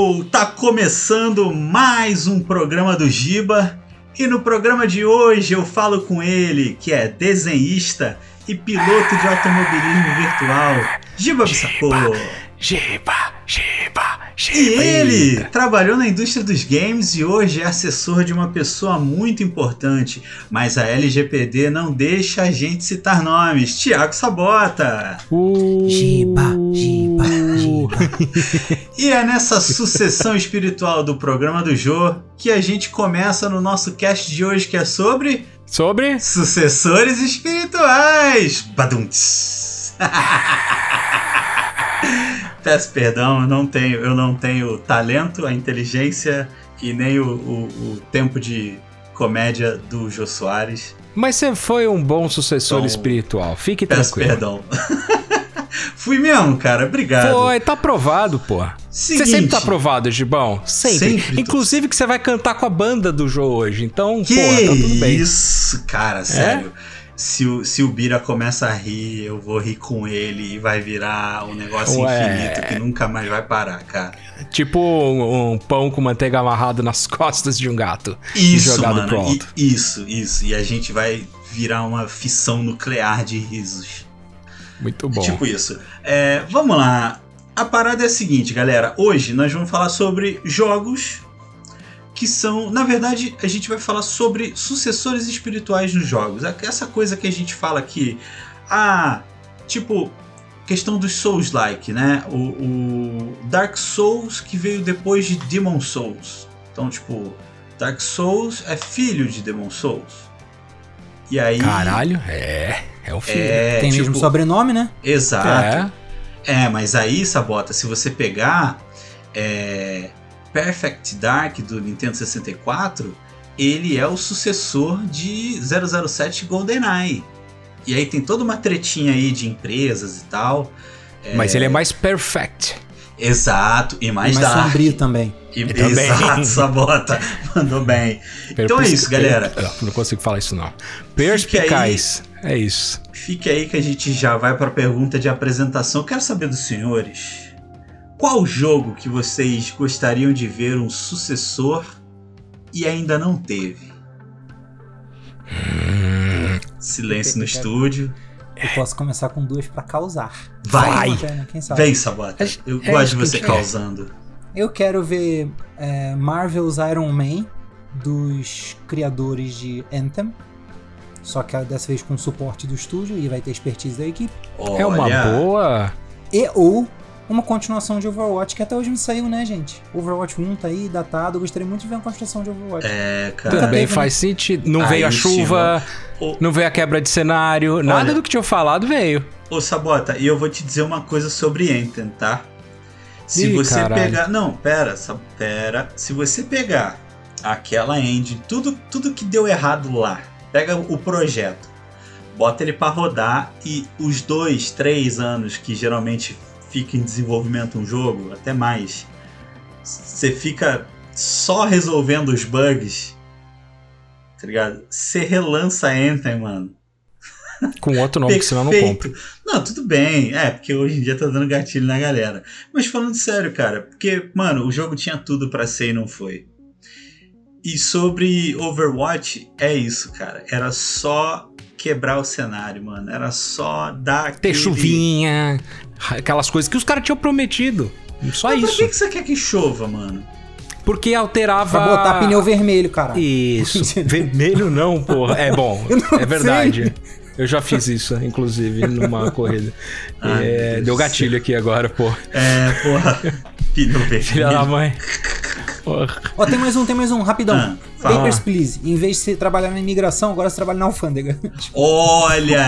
Tá começando mais um programa do Giba e no programa de hoje eu falo com ele, que é desenhista e piloto de automobilismo virtual, Giba Bissacô. Giba. E ele trabalhou na indústria dos games e hoje é assessor de uma pessoa muito importante, mas a LGPD não deixa a gente citar nomes. Thiago Sabota. Giba. E é nessa sucessão espiritual do programa do Jô que a gente começa no nosso cast de hoje, que é sobre sucessores espirituais. Badunts. Peço perdão, eu não tenho talento, a inteligência e nem o tempo de comédia do Jô Soares. Mas você foi um bom sucessor espiritual, fique tranquilo. Peço perdão. Fui mesmo, cara, obrigado. Foi, tá aprovado, pô. Você sempre tá aprovado, Gibão. Sempre. Inclusive que você vai cantar com a banda do Jô hoje, então, que porra, tá tudo bem. Isso, cara, sério. Se o Bira começa a rir, eu vou rir com ele e vai virar um negócio infinito que nunca mais vai parar, cara. Tipo um pão com manteiga amarrado nas costas de um gato. Isso, e jogado mano, pro alto. Isso. E a gente vai virar uma fissão nuclear de risos. Muito bom. Tipo isso. Vamos lá. A parada é a seguinte, galera. Hoje nós vamos falar sobre jogos que são... Na verdade, a gente vai falar sobre sucessores espirituais nos jogos. Essa coisa que a gente fala aqui... tipo... Questão dos Souls-like, né? O Dark Souls que veio depois de Demon Souls. Então, tipo... Dark Souls é filho de Demon Souls. E aí... Caralho, é o filho. Tem tipo, mesmo sobrenome, né? Exato. Mas aí, Sabota, se você pegar... Perfect Dark do Nintendo 64, ele é o sucessor de 007 GoldenEye. E aí tem toda uma tretinha aí de empresas e tal. Mas ele é mais perfect. Exato, e mais dark. Sombrio também. Exato, Sabota, mandou bem. Então é isso, galera. Não consigo falar isso não. Perspicaz, é isso. Fique aí que a gente já vai para a pergunta de apresentação. Eu quero saber dos senhores... Qual jogo que vocês gostariam de ver um sucessor e ainda não teve? Silêncio no estúdio. Eu posso começar com duas pra causar. Vai! Quem sabe? Vem, Sabota. Eu gosto de você causando. Eu quero ver Marvel's Iron Man, dos criadores de Anthem. Só que dessa vez com suporte do estúdio e vai ter expertise da equipe. Olha. É uma boa... Ou uma continuação de Overwatch, que até hoje não saiu, né, gente? Overwatch 1 tá aí, datado. Eu gostaria muito de ver uma continuação de Overwatch. Cara. Também faz sentido. Não veio a chuva, não veio a quebra de cenário, nada do que tinha falado veio. Ô, Sabota, e eu vou te dizer uma coisa sobre Anthem, tá? Se você pegar... Não, pera. Se você pegar aquela engine, tudo que deu errado lá, pega o projeto, bota ele pra rodar e os 2-3 anos que geralmente fica em desenvolvimento um jogo, até mais, você fica só resolvendo os bugs, tá ligado? Você relança Anthem, mano. Com outro nome, que senão não compra. Não, tudo bem. Porque hoje em dia tá dando gatilho na galera. Mas falando sério, cara, porque, mano, o jogo tinha tudo pra ser e não foi. E sobre Overwatch, é isso, cara. Era só quebrar o cenário, mano. Era só dar ter chuvinha, aquelas coisas que os caras tinham prometido. Só isso. Mas por que você quer que chova, mano? Porque alterava... Pra botar pneu vermelho, cara. Isso. Vermelho não, porra. É bom. É verdade. Eu já fiz isso, inclusive, numa corrida. Deu gatilho aqui agora, porra. Porra. Pneu vermelho. Filha da mãe. Ó, tem mais um, rapidão. Papers, Please. Em vez de você trabalhar na imigração, agora você trabalha na alfândega. Olha aí,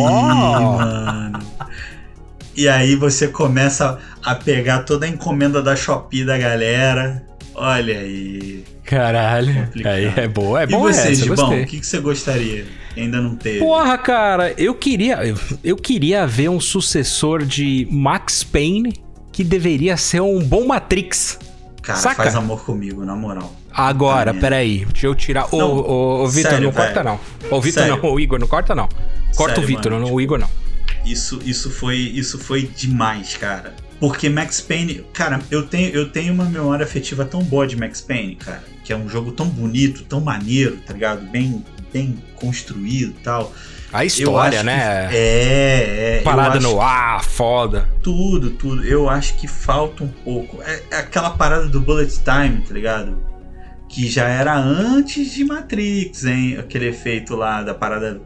mano. E aí você começa a pegar toda a encomenda da Shopee da galera. Olha aí. Caralho. Complicado. Aí é boa. É bom. E você, Gibão, gostei. o que você gostaria? Ainda não teve. Porra, cara, eu queria ver um sucessor de Max Payne que deveria ser um bom Matrix. Cara, saca? Faz amor comigo, na moral. Agora, peraí, deixa eu tirar... Ô, Vitor, sério, não corta não. Ô, Vitor não, o Igor, não corta não. Corta sério, o Vitor, o Igor não. Isso foi demais, cara. Porque Max Payne, cara, eu tenho uma memória afetiva tão boa de Max Payne, cara, que é um jogo tão bonito, tão maneiro, tá ligado? Bem construído e tal. A história, né? Parada no ar, foda. Tudo. Eu acho que falta um pouco. É aquela parada do bullet time, tá ligado? Que já era antes de Matrix, hein? Aquele efeito lá da parada.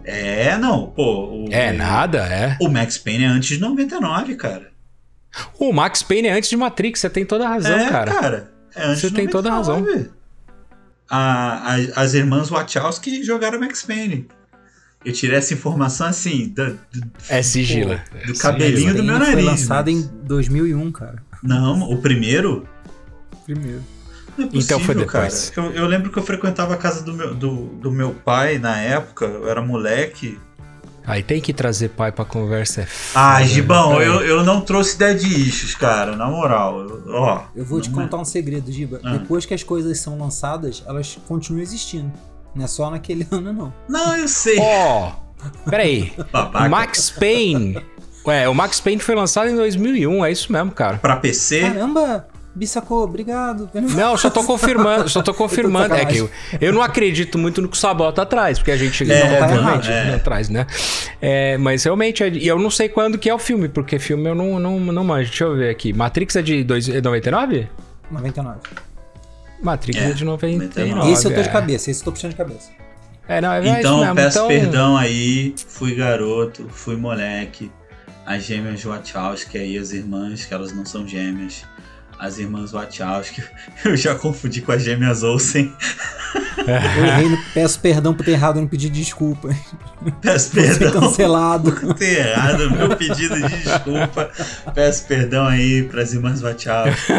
O Max Payne é antes de 99, cara. O Max Payne é antes de Matrix, você tem toda a razão, cara. É antes você de 99. Você tem toda a razão. As irmãs Wachowski jogaram Max Payne. Eu tirei essa informação assim, sigilo. Do cabelinho do meu nariz. Foi lançado em 2001, cara. Não, o primeiro? Primeiro. Não é possível, então foi depois. Cara. Eu lembro que eu frequentava a casa do meu pai na época, eu era moleque. Aí tem que trazer pai pra conversa. Gibão, eu não trouxe Dead Issues, cara, na moral. Eu vou te contar um segredo, Giba. Depois que as coisas são lançadas, elas continuam existindo. Não é só naquele ano, não. Não, eu sei. Peraí. O Max Payne. O Max Payne foi lançado em 2001, é isso mesmo, cara. Pra PC? Caramba! Bissacô, obrigado. Não, só tô confirmando. É que eu não acredito muito no que o Sabota traz, porque a gente obviamente atrás, né? Mas realmente, e eu não sei quando que é o filme, porque filme eu não manjo. Deixa eu ver aqui. Matrix é de 99? 99. Matrix é de 99. Esse eu tô de cabeça, esse eu tô puxando de cabeça. Então, mesmo. Peço perdão aí, fui garoto, fui moleque. As gêmeas Wachowski aí, as irmãs, que elas não são gêmeas. As irmãs Wachowski, eu já confundi com as gêmeas Olsen. Eu errei, peço perdão por ter errado no pedido de desculpa. Peço perdão. Ser cancelado. Por ter errado no meu pedido de desculpa. Peço perdão aí pras irmãs Wachowski.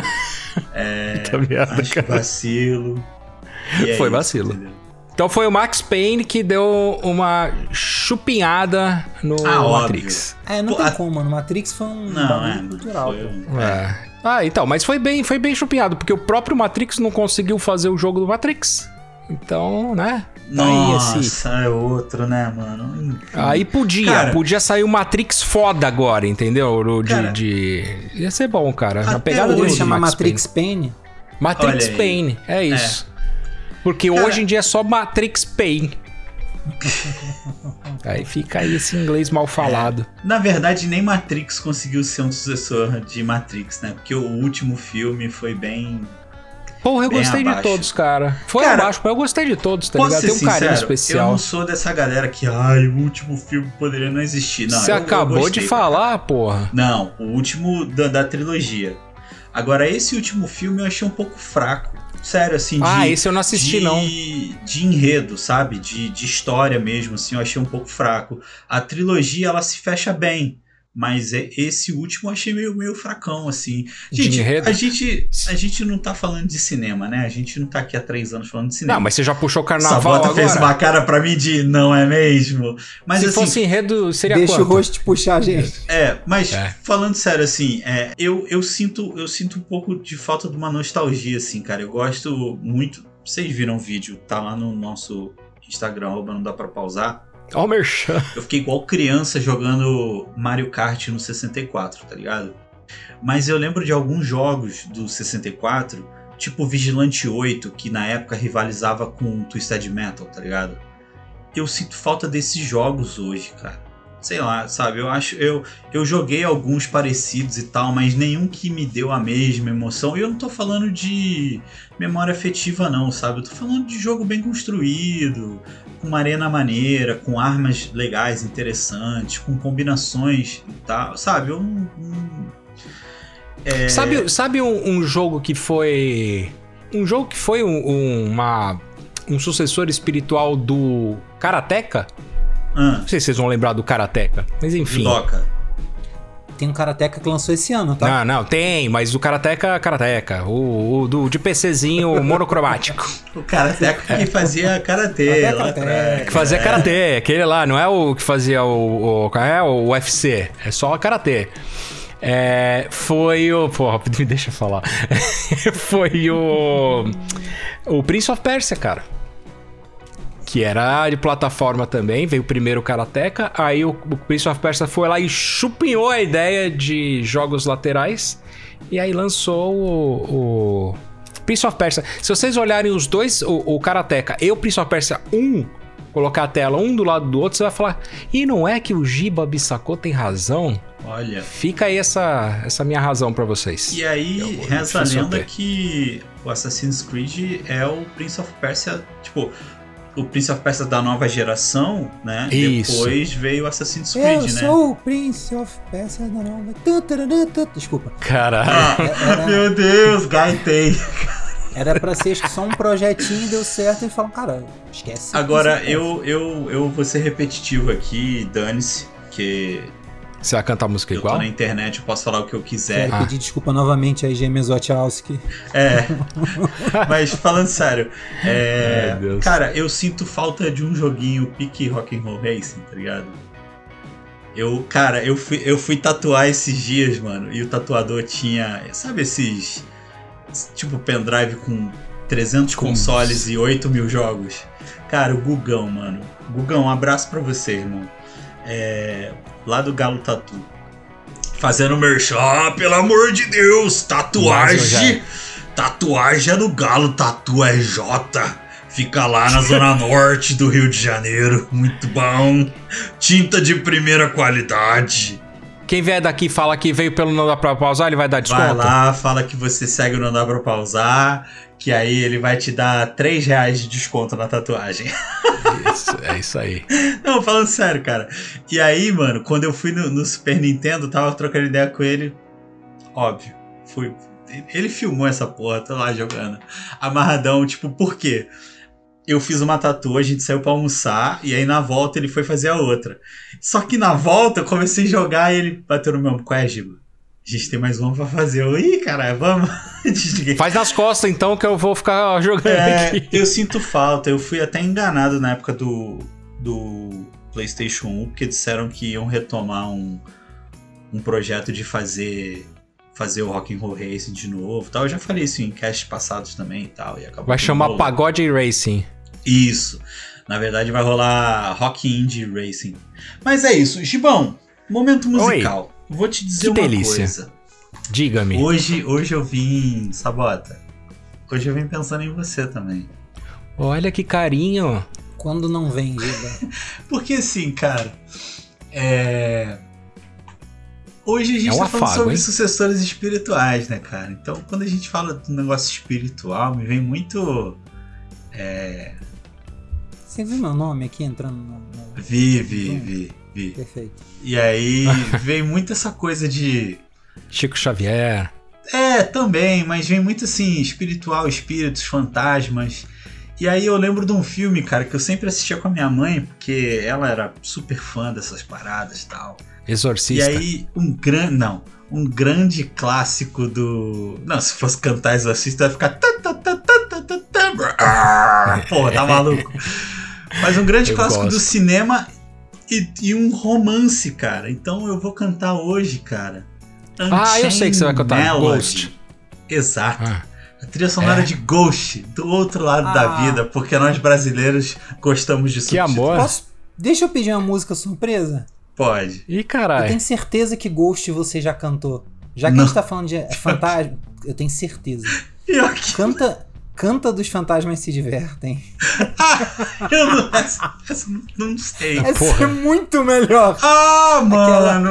Acho que vacilo. Foi vacilo. Entendeu? Então foi o Max Payne que deu uma chupinhada no Matrix. Não tem como, mano. Matrix foi um bagulho cultural. Então, mas foi bem chupinhado, porque o próprio Matrix não conseguiu fazer o jogo do Matrix. Então, né? Nossa, é outro, né, mano? Aí podia sair o Matrix foda agora, entendeu? Ia ser bom, cara. A pegada dele chama Matrix Payne. Matrix Payne, é isso. Porque hoje em dia é só Matrix Payne. Aí fica aí esse inglês mal falado. Na verdade, nem Matrix conseguiu ser um sucessor de Matrix, né? Porque o último filme foi bem... Porra, eu gostei de todos, cara. Foi abaixo, mas eu gostei de todos, tá ligado? Tem um carinho especial. Eu não sou dessa galera que, o último filme poderia não existir. Não, você acabou de falar, porra. Não, o último da trilogia. Agora, esse último filme eu achei um pouco fraco. Sério, assim, esse eu não assisti, não. De enredo, sabe? De história mesmo, assim, eu achei um pouco fraco. A trilogia, ela se fecha bem, mas esse último eu achei meio fracão, assim. Gente, a gente não tá falando de cinema, né? A gente não tá aqui há 3 anos falando de cinema. Não, mas você já puxou carnaval Sabota agora. fez uma cara pra mim de não é mesmo? Mas, se assim, fosse enredo, seria deixa quanto? O host puxar, gente. Mas falando sério, assim, eu sinto um pouco de falta de uma nostalgia, assim, cara. Eu gosto muito... Vocês viram o vídeo, tá lá no nosso Instagram, não dá pra pausar. Merchan. Eu fiquei igual criança jogando Mario Kart no 64, tá ligado? Mas eu lembro de alguns jogos do 64, tipo Vigilante 8, que na época rivalizava com Twisted Metal, tá ligado? Eu sinto falta desses jogos hoje, cara. Sei lá, sabe? Eu joguei alguns parecidos e tal, mas nenhum que me deu a mesma emoção. E eu não tô falando de memória afetiva, não, sabe? Eu tô falando de jogo bem construído, com uma arena maneira, com armas legais, interessantes, com combinações e tal, sabe? Sabe um jogo que foi... Um jogo que foi um sucessor espiritual do Karateka? Não sei se vocês vão lembrar do Karateka, mas enfim. Doca. Tem um Karateka que lançou esse ano, tá? Não, tem, mas o Karateka. O de PCzinho monocromático. O Karateka que fazia karatê lá atrás. Que fazia karatê, aquele lá, não é o que fazia o UFC, é só o karatê. Foi o... Porra, me deixa falar. Foi o Prince of Persia, cara. Que era de plataforma também, veio primeiro o Karateka, aí o Prince of Persia foi lá e chupinhou a ideia de jogos laterais, e aí lançou o Prince of Persia. Se vocês olharem os dois, o Karateka e o Prince of Persia 1, colocar a tela um do lado do outro, você vai falar, e não é que o Giba Bissacô tem razão? Olha. Fica aí essa minha razão pra vocês. E aí, reza a lenda que o Assassin's Creed é o Prince of Persia, tipo, o Prince of Persia da nova geração, né? Isso. Depois veio o Assassin's Creed, né? Eu sou o Prince of Persia da nova... Desculpa. Caralho. Meu Deus, gaitei. Era pra ser só um projetinho e deu certo e falaram, cara, esquece. Agora, eu vou ser repetitivo aqui, dane-se, que... Você vai cantar música igual? Eu tô na internet, eu posso falar o que eu quiser. Quero pedir desculpa novamente a Gêmeos Wachowski. Mas falando sério, cara, eu sinto falta de um joguinho pique Rock'n'Roll Racing, tá ligado? Eu fui tatuar esses dias, mano, e o tatuador tinha, sabe esses, tipo pendrive com 300 consoles e 8 mil jogos? Cara, o Gugão, mano. Gugão, um abraço pra você, irmão. Lá do Galo Tatu. Fazendo merchan, pelo amor de Deus, tatuagem é do Galo Tatu RJ. Fica lá na zona norte do Rio de Janeiro, muito bom. Tinta de primeira qualidade. Quem vier daqui fala que veio pelo Não Dá Pra Pausar, ele vai dar desconto? Vai lá, fala que você segue o Não Dá Pra Pausar, que aí ele vai te dar R$3 de desconto na tatuagem. É isso aí. Não, falando sério, cara. E aí, mano, quando eu fui no Super Nintendo, tava trocando ideia com ele. Óbvio, ele filmou essa porra, tô lá jogando. Amarradão, tipo, por quê? Eu fiz uma tatu, a gente saiu pra almoçar, e aí na volta ele foi fazer a outra. Só que na volta eu comecei a jogar e ele bateu no meu ombro. Qual é, Giba? A gente tem mais uma pra fazer. Ih, caralho, vamos. Faz nas costas então que eu vou ficar jogando aqui. Eu sinto falta. Eu fui até enganado na época do PlayStation 1, porque disseram que iam retomar um projeto de fazer o Rock'n'Roll Racing de novo. Tal. Eu já falei isso em casts passados também e tal. E acabou. Vai chamar Pagode Racing. Isso. Na verdade vai rolar Rock Indie Racing. Mas é isso. Gibão, momento musical. Oi. Vou te dizer uma coisa. Diga-me. Hoje eu vim... Sabota. Hoje eu vim pensando em você também. Olha que carinho. Quando não vem, Giba? Porque assim, cara... Hoje a gente tá falando sobre sucessores espirituais, né, cara? Então, quando a gente fala do negócio espiritual, me vem muito... Você viu meu nome aqui entrando no... Vi. Perfeito. E aí vem muito essa coisa de... Chico Xavier. Também, mas vem muito assim, espiritual, espíritos, fantasmas. E aí eu lembro de um filme, cara, que eu sempre assistia com a minha mãe, porque ela era super fã dessas paradas e tal. Exorcista. E aí um grande clássico do... Não, se fosse cantar Exorcista ia ficar... Pô, tá maluco. Mas um grande clássico do cinema e um romance, cara. Então eu vou cantar hoje, cara. Unchained eu sei que você vai cantar Melody. Ghost. Exato. A trilha sonora de Ghost, do outro lado da vida, porque nós brasileiros gostamos de Que amor. Deixa eu pedir uma música surpresa? Pode. Ih, caralho. Eu tenho certeza que Ghost você já cantou. Já que a gente tá falando de fantasma, eu tenho certeza. Canta dos fantasmas se divertem. Essa não sei. Essa é muito melhor. Mano.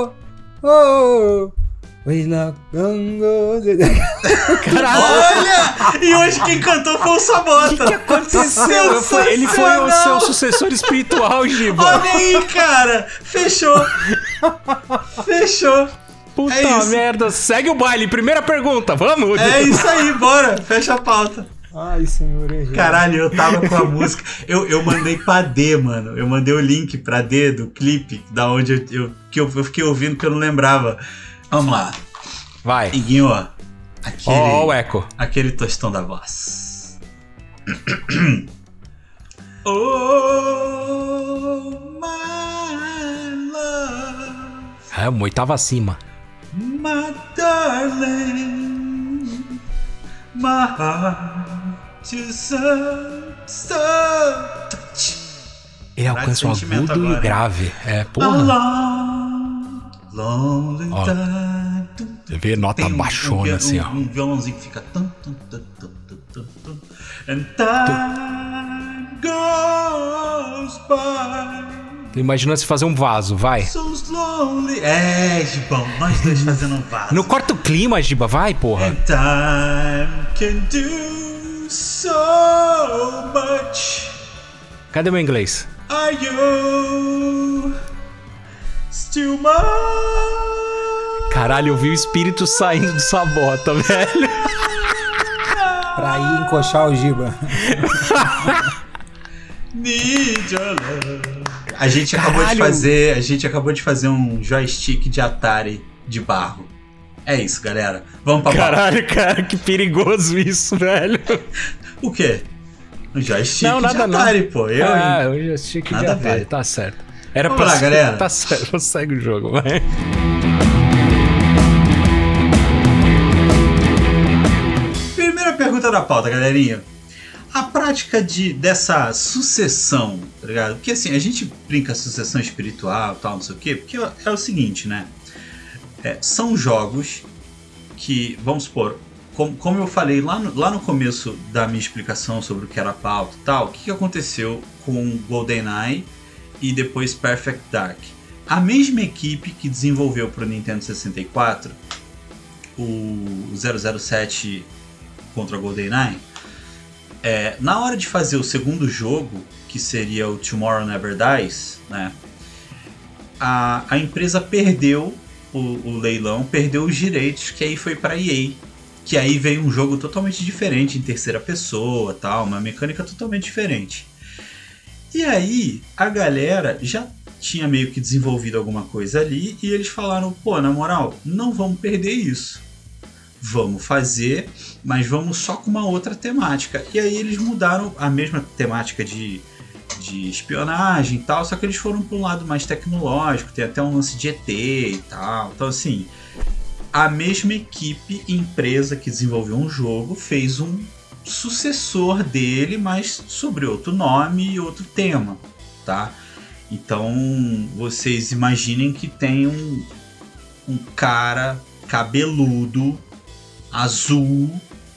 Caralho. Olha! E hoje quem cantou foi o Sabota. O que aconteceu? Ele foi o seu sucessor espiritual, Giba. Olha aí, cara. Fechou. Puta merda, segue o baile. Primeira pergunta, vamos? É isso aí, bora. Fecha a pauta. Ai, senhor. Caralho, eu tava com a música. Eu mandei pra D, mano. Eu mandei o link pra D do clipe, da onde eu fiquei ouvindo que eu não lembrava. Vamos lá. Vai. Iguinho, ó. O eco. Aquele tostão da voz. Oh, my love. É, uma oitava acima. My darling, my heart Ele alcança o agudo e o grave. Porra. Você vê nota baixona assim, ó. Um violãozinho que fica. And time goes by. Imagina se fazer um vaso, vai. So slowly. Gibão, nós dois fazendo um vaso. Não corta o clima, Giba, vai, porra. And time can do so much. Cadê meu inglês? Are you still mine? Caralho, eu vi o espírito saindo do Sabota, velho. Pra ir encoxar o Giba. Need your love. A gente acabou de fazer um joystick de Atari de barro. É isso, galera. Vamos pra Caralho, cara, que perigoso isso, velho. O quê? Um joystick não, nada, de Atari, não. Pô. Um joystick de Atari, tá certo. Era Vamos lá, galera. Tá certo, segue o jogo, vai. Primeira pergunta da pauta, galerinha. A prática dessa sucessão, tá ligado? Porque assim, a gente brinca sucessão espiritual, tal, não sei o quê, porque é o seguinte, né? São jogos que, vamos supor, como eu falei lá no começo da minha explicação sobre o que era a pauta e tal, o que aconteceu com GoldenEye e depois Perfect Dark? A mesma equipe que desenvolveu para o Nintendo 64 o 007 contra GoldenEye, na hora de fazer o segundo jogo, que seria o Tomorrow Never Dies, né, a empresa perdeu o leilão, perdeu os direitos, que aí foi para EA, que aí veio um jogo totalmente diferente, em terceira pessoa, tal, uma mecânica totalmente diferente. E aí a galera já tinha meio que desenvolvido alguma coisa ali e eles falaram, pô, na moral, não vamos perder isso. Vamos fazer, mas vamos só com uma outra temática. E aí eles mudaram a mesma temática de espionagem e tal, só que eles foram para um lado mais tecnológico, tem até um lance de ET e tal. Então assim, a mesma equipe, empresa que desenvolveu um jogo, fez um sucessor dele, mas sobre outro nome e outro tema, tá? Então vocês imaginem que tem um cara cabeludo, azul,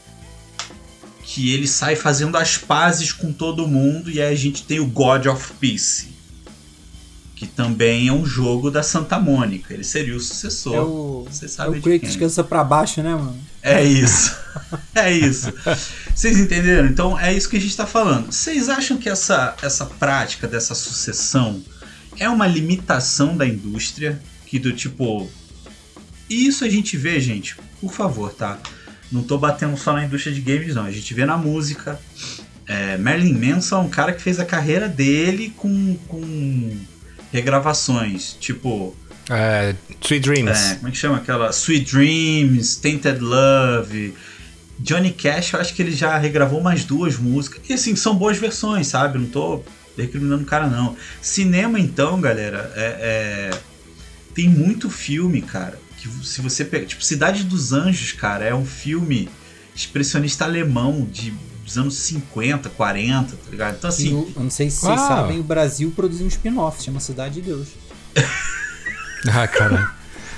que ele sai fazendo as pazes com todo mundo, e aí a gente tem o God of Peace, que também é um jogo da Santa Mônica. Ele seria o sucessor. Você sabe o Kratos cansa pra baixo, né, mano? É isso. É isso. Vocês entenderam? Então é isso que a gente tá falando. Vocês acham que essa prática dessa sucessão é uma limitação da indústria? Que do tipo... E isso a gente vê, gente, por favor, tá? Não tô batendo só na indústria de games, não. A gente vê na música. Marilyn Manson é um cara que fez a carreira dele com regravações, tipo... Sweet Dreams. Como é que chama aquela? Sweet Dreams, Tainted Love. Johnny Cash, eu acho que ele já regravou mais 2 músicas. E assim, são boas versões, sabe? Não tô recriminando o cara, não. Cinema, então, galera, tem muito filme, cara, que se você pega... Tipo, Cidade dos Anjos, cara, é um filme expressionista alemão dos anos 50, 40, tá ligado? Então, assim... Eu não sei se vocês sabem, o Brasil produziu um spin-off, chama Cidade de Deus. Caralho.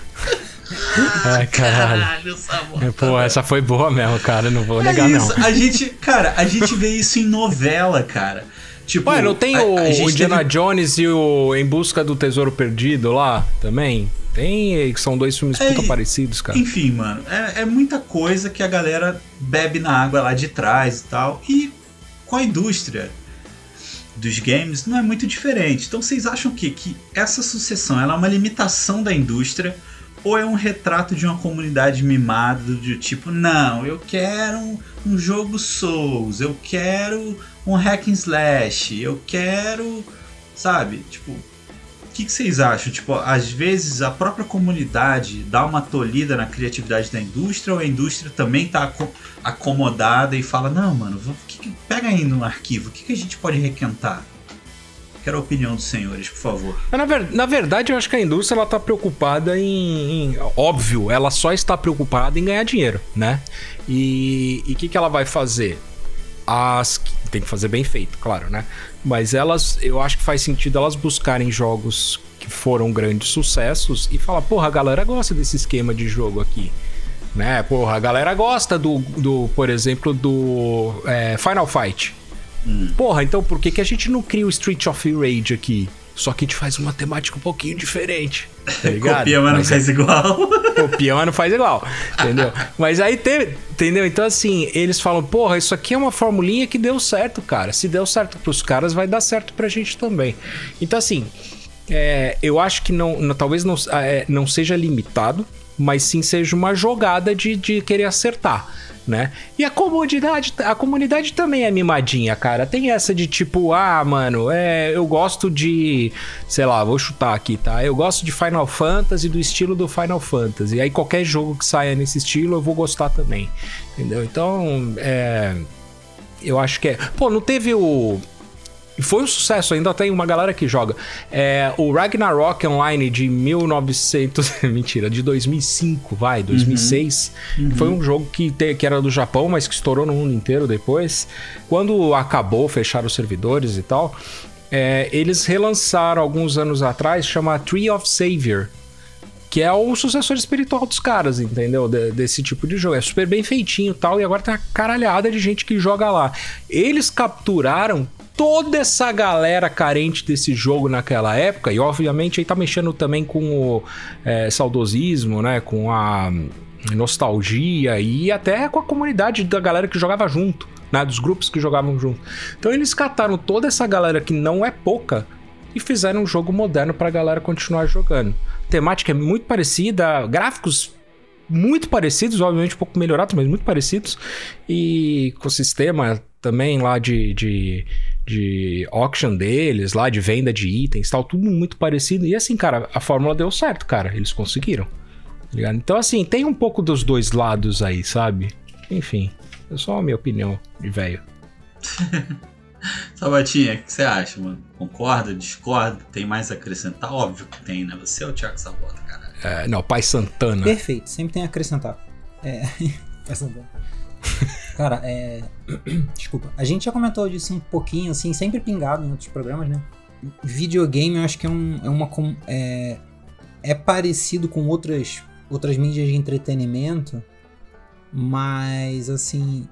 Caralho, Sabota. Pô, essa foi boa mesmo, cara. Não vou negar, isso. não. A gente vê isso em novela, cara. Tipo, não tem o Indiana Jones e o Em Busca do Tesouro Perdido lá também? Tem, que são 2 filmes puta parecidos, cara. Enfim, mano, é muita coisa que a galera bebe na água lá de trás e tal. E com a indústria dos games não é muito diferente. Então vocês acham que essa sucessão ela é uma limitação da indústria ou é um retrato de uma comunidade mimada do tipo, não, eu quero um jogo Souls, eu quero um hack and slash, eu quero, sabe, tipo, o que vocês acham? Tipo, às vezes a própria comunidade dá uma tolhida na criatividade da indústria ou a indústria também tá acomodada e fala, não, mano, pega aí no arquivo, o que a gente pode requentar? Quero a opinião dos senhores, por favor. Na verdade, eu acho que a indústria ela tá preocupada em... Óbvio, ela só está preocupada em ganhar dinheiro, né? E o que ela vai fazer? tem que fazer bem feito, claro, né? Mas eu acho que faz sentido elas buscarem jogos que foram grandes sucessos e falar, porra, a galera gosta desse esquema de jogo aqui, né? Porra, a galera gosta por exemplo, do Final Fight. Porra, então por que a gente não cria o Street of Rage aqui? Só que a gente faz uma temática um pouquinho diferente, tá ligado? Copia, mas não faz igual. Copia, mas não faz igual, entendeu? Mas aí entendeu? Então assim, eles falam, porra, isso aqui é uma formulinha que deu certo, cara. Se deu certo pros caras, vai dar certo pra gente também. Então assim, eu acho que talvez não seja limitado, mas sim seja uma jogada de querer acertar, né? E a comunidade também é mimadinha, cara. Tem essa de tipo, mano, eu gosto de, sei lá, vou chutar aqui, tá? Eu gosto de Final Fantasy, do estilo do Final Fantasy. E aí qualquer jogo que saia nesse estilo eu vou gostar também, entendeu? Então, eu acho que Pô, não teve E foi um sucesso, ainda tem uma galera que joga. O Ragnarok Online de 2005, 2006. Foi um jogo que era do Japão, mas que estourou no mundo inteiro depois. Quando acabou, fecharam os servidores e tal, eles relançaram alguns anos atrás, chama Tree of Savior, que é o sucessor espiritual dos caras, entendeu? Desse tipo de jogo. É super bem feitinho e tal, e agora tem uma caralhada de gente que joga lá. Eles capturaram toda essa galera carente desse jogo naquela época, e obviamente aí tá mexendo também com o saudosismo, né? Com a nostalgia e até com a comunidade da galera que jogava junto, né? Dos grupos que jogavam junto. Então eles cataram toda essa galera que não é pouca e fizeram um jogo moderno pra galera continuar jogando. A temática é muito parecida, gráficos muito parecidos, obviamente um pouco melhorados, mas muito parecidos, e com o sistema também lá de auction deles, lá de venda de itens, tal, tudo muito parecido. E assim, cara, a fórmula deu certo, cara, eles conseguiram, tá ligado? Então assim, tem um pouco dos dois lados aí, sabe? Enfim, é só a minha opinião de velho. Sabatinha, o que você acha, mano? Concorda, discorda? Tem mais a acrescentar? Óbvio que tem, né? Você é o Thiago Sabota, cara. Não, Pai Santana. Perfeito, sempre tem a acrescentar. Pai Santana. Cara, desculpa. A gente já comentou disso um pouquinho, assim, sempre pingado em outros programas, né? Videogame, eu acho que é parecido com outras mídias de entretenimento, mas, assim...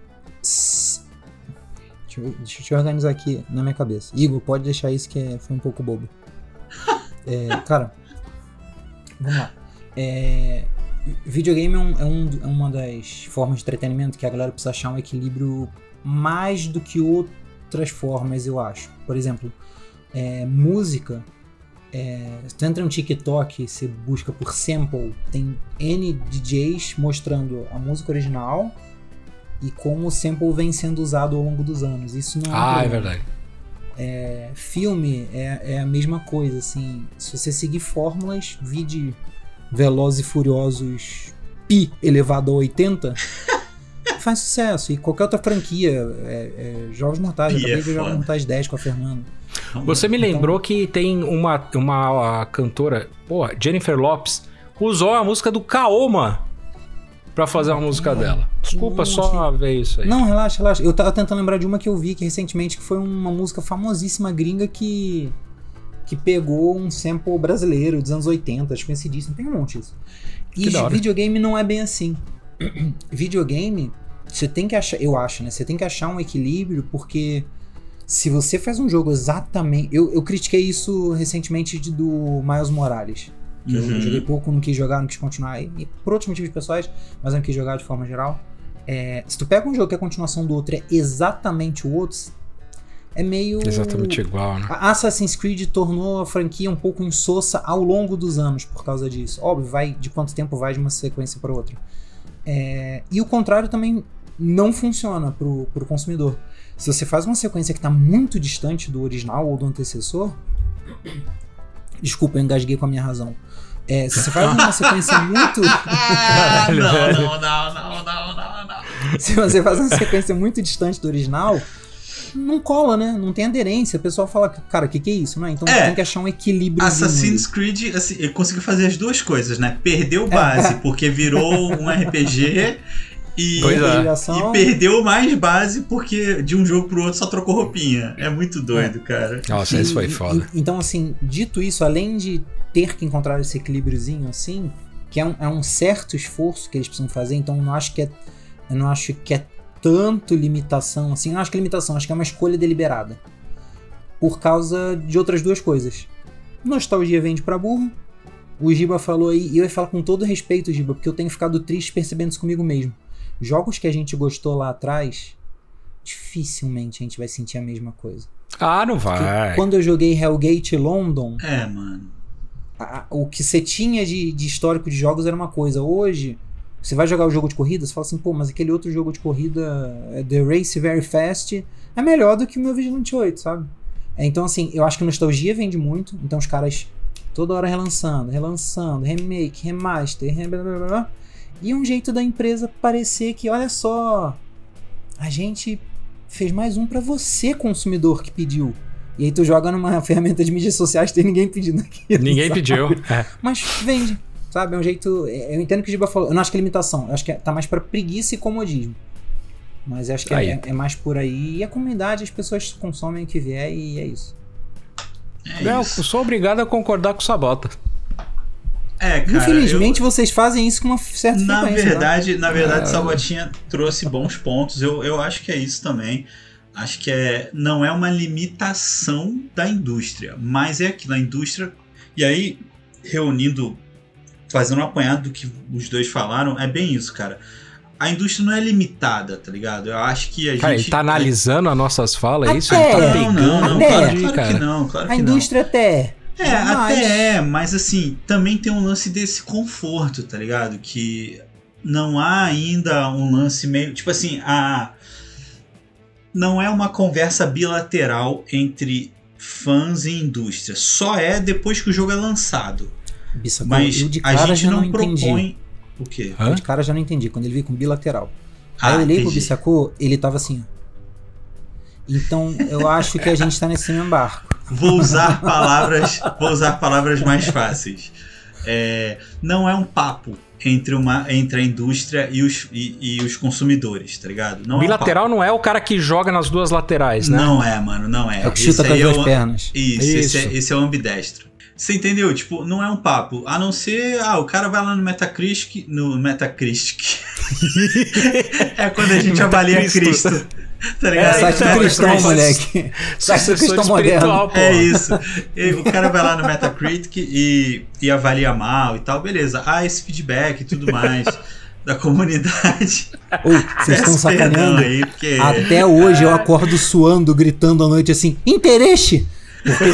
Deixa eu organizar aqui na minha cabeça. Igor, pode deixar isso que foi um pouco bobo. Cara, vamos lá. Videogame é uma das formas de entretenimento que a galera precisa achar um equilíbrio mais do que outras formas, eu acho. Por exemplo, música. Se tu entra no TikTok e você busca por sample, tem N DJs mostrando a música original e como o sample vem sendo usado ao longo dos anos. Isso não é verdade. Filme é a mesma coisa, assim. Se você seguir fórmulas, vide Velozes e Furiosos Pi elevado a 80, faz sucesso. E qualquer outra franquia, Jogos Mortais, eu acabei de ver Jogos Mortais 10 com a Fernanda. Você me lembrou que tem uma cantora, Jennifer Lopez, usou a música do Kaoma pra fazer uma música dela. Desculpa, só ver isso aí. Não, relaxa. Eu tava tentando lembrar de uma que eu vi que recentemente, que foi uma música famosíssima gringa que pegou um sample brasileiro dos anos 80, desconhecidíssimo, tem um monte disso. E videogame não é bem assim. Videogame, você tem que achar, eu acho, né? Você tem que achar um equilíbrio, porque se você faz um jogo exatamente... Eu critiquei isso recentemente do Miles Morales. Eu joguei pouco, não quis jogar, não quis continuar, e por outros motivos pessoais, mas não quis jogar de forma geral. Se tu pega um jogo que é a continuação do outro, é exatamente o outro, é meio... exatamente igual, né? A Assassin's Creed tornou a franquia um pouco insossa ao longo dos anos por causa disso. Óbvio, vai de quanto tempo vai de uma sequência para outra. E o contrário também não funciona pro consumidor. Se você faz uma sequência que está muito distante do original ou do antecessor... Desculpa, eu engasguei com a minha razão. Se você faz uma sequência muito... Não. Se você faz uma sequência muito distante do original, não cola, né? Não tem aderência. O pessoal fala, cara, o que é isso? Não é? Então tem que achar um equilíbrio. Assassin's Creed, assim, ele conseguiu fazer as duas coisas, né? Perdeu base, porque virou um RPG... E perdeu mais base porque de um jogo pro outro só trocou roupinha. É muito doido, cara. Nossa, isso foi foda. Então, assim, dito isso, além de ter que encontrar esse equilíbriozinho, assim, que é um certo esforço que eles precisam fazer, então eu não acho que é tanto limitação, assim, eu não acho que é limitação, acho que é uma escolha deliberada. Por causa de outras duas coisas. Nostalgia vende pra burro. O Giba falou aí, e eu ia falar com todo respeito, Giba, porque eu tenho ficado triste percebendo isso comigo mesmo. Jogos que a gente gostou lá atrás, dificilmente a gente vai sentir a mesma coisa. Ah, não vai. Porque quando eu joguei Hellgate London... mano. O que você tinha de histórico de jogos era uma coisa. Hoje, você vai jogar o jogo de corrida, você fala assim, pô, mas aquele outro jogo de corrida, The Race Very Fast, é melhor do que o meu Vigilante 8, sabe? Então, assim, eu acho que nostalgia vende muito. Então os caras toda hora relançando, remake, remaster, blá, blá, blá, e um jeito da empresa parecer que, olha só, a gente fez mais um pra você, consumidor, que pediu. E aí tu joga numa ferramenta de mídias sociais, tem ninguém pedindo aquilo. Ninguém pediu. Mas vende, sabe? É um jeito... Eu entendo o que o Giba falou. Eu não acho que é limitação. Eu acho que tá mais pra preguiça e comodismo. Mas eu acho que é mais por aí. E a comunidade, as pessoas consomem o que vier e é isso. Eu sou obrigado a concordar com o Sabota. Cara, infelizmente vocês fazem isso com uma certa frequência. Na verdade, Sabotinha trouxe bons pontos. Eu acho que é isso também. Acho que não é uma limitação da indústria, mas é aquilo, a indústria... E aí, fazendo um apanhado do que os dois falaram, é bem isso, cara. A indústria não é limitada, tá ligado? Eu acho que a gente... Ele tá analisando as nossas falas, é isso? Ele tá pegando... Claro que não. A indústria até... mas assim, também tem um lance desse conforto, tá ligado? Que não há ainda um lance meio... Tipo assim, não é uma conversa bilateral entre fãs e indústria. Só é depois que o jogo é lançado. Mas a gente não propõe... O quê? Eu de cara já não entendi, quando ele veio com bilateral. Aí eu olhei pro Bissacô, ele tava assim. Então eu acho que a gente tá nesse mesmo barco. Vou usar palavras mais fáceis. Não é um papo entre a indústria e os consumidores, tá ligado? Não bilateral não é o cara que joga nas duas laterais, né? Não é, mano, não é. É o que chuta com as duas pernas. Isso. Esse é o ambidestro. Você entendeu? Tipo, não é um papo. A não ser, o cara vai lá no Metacritic. É quando a gente avalia Cristo. Tá ligado? Site do cristão, moleque. Site do cristão moderno. É isso. O cara vai lá no Metacritic e avalia mal e tal. Beleza. Esse feedback e tudo mais da comunidade. Vocês estão sacaneando? Aí, porque... Até hoje eu acordo suando, gritando à noite assim, interesse! Porque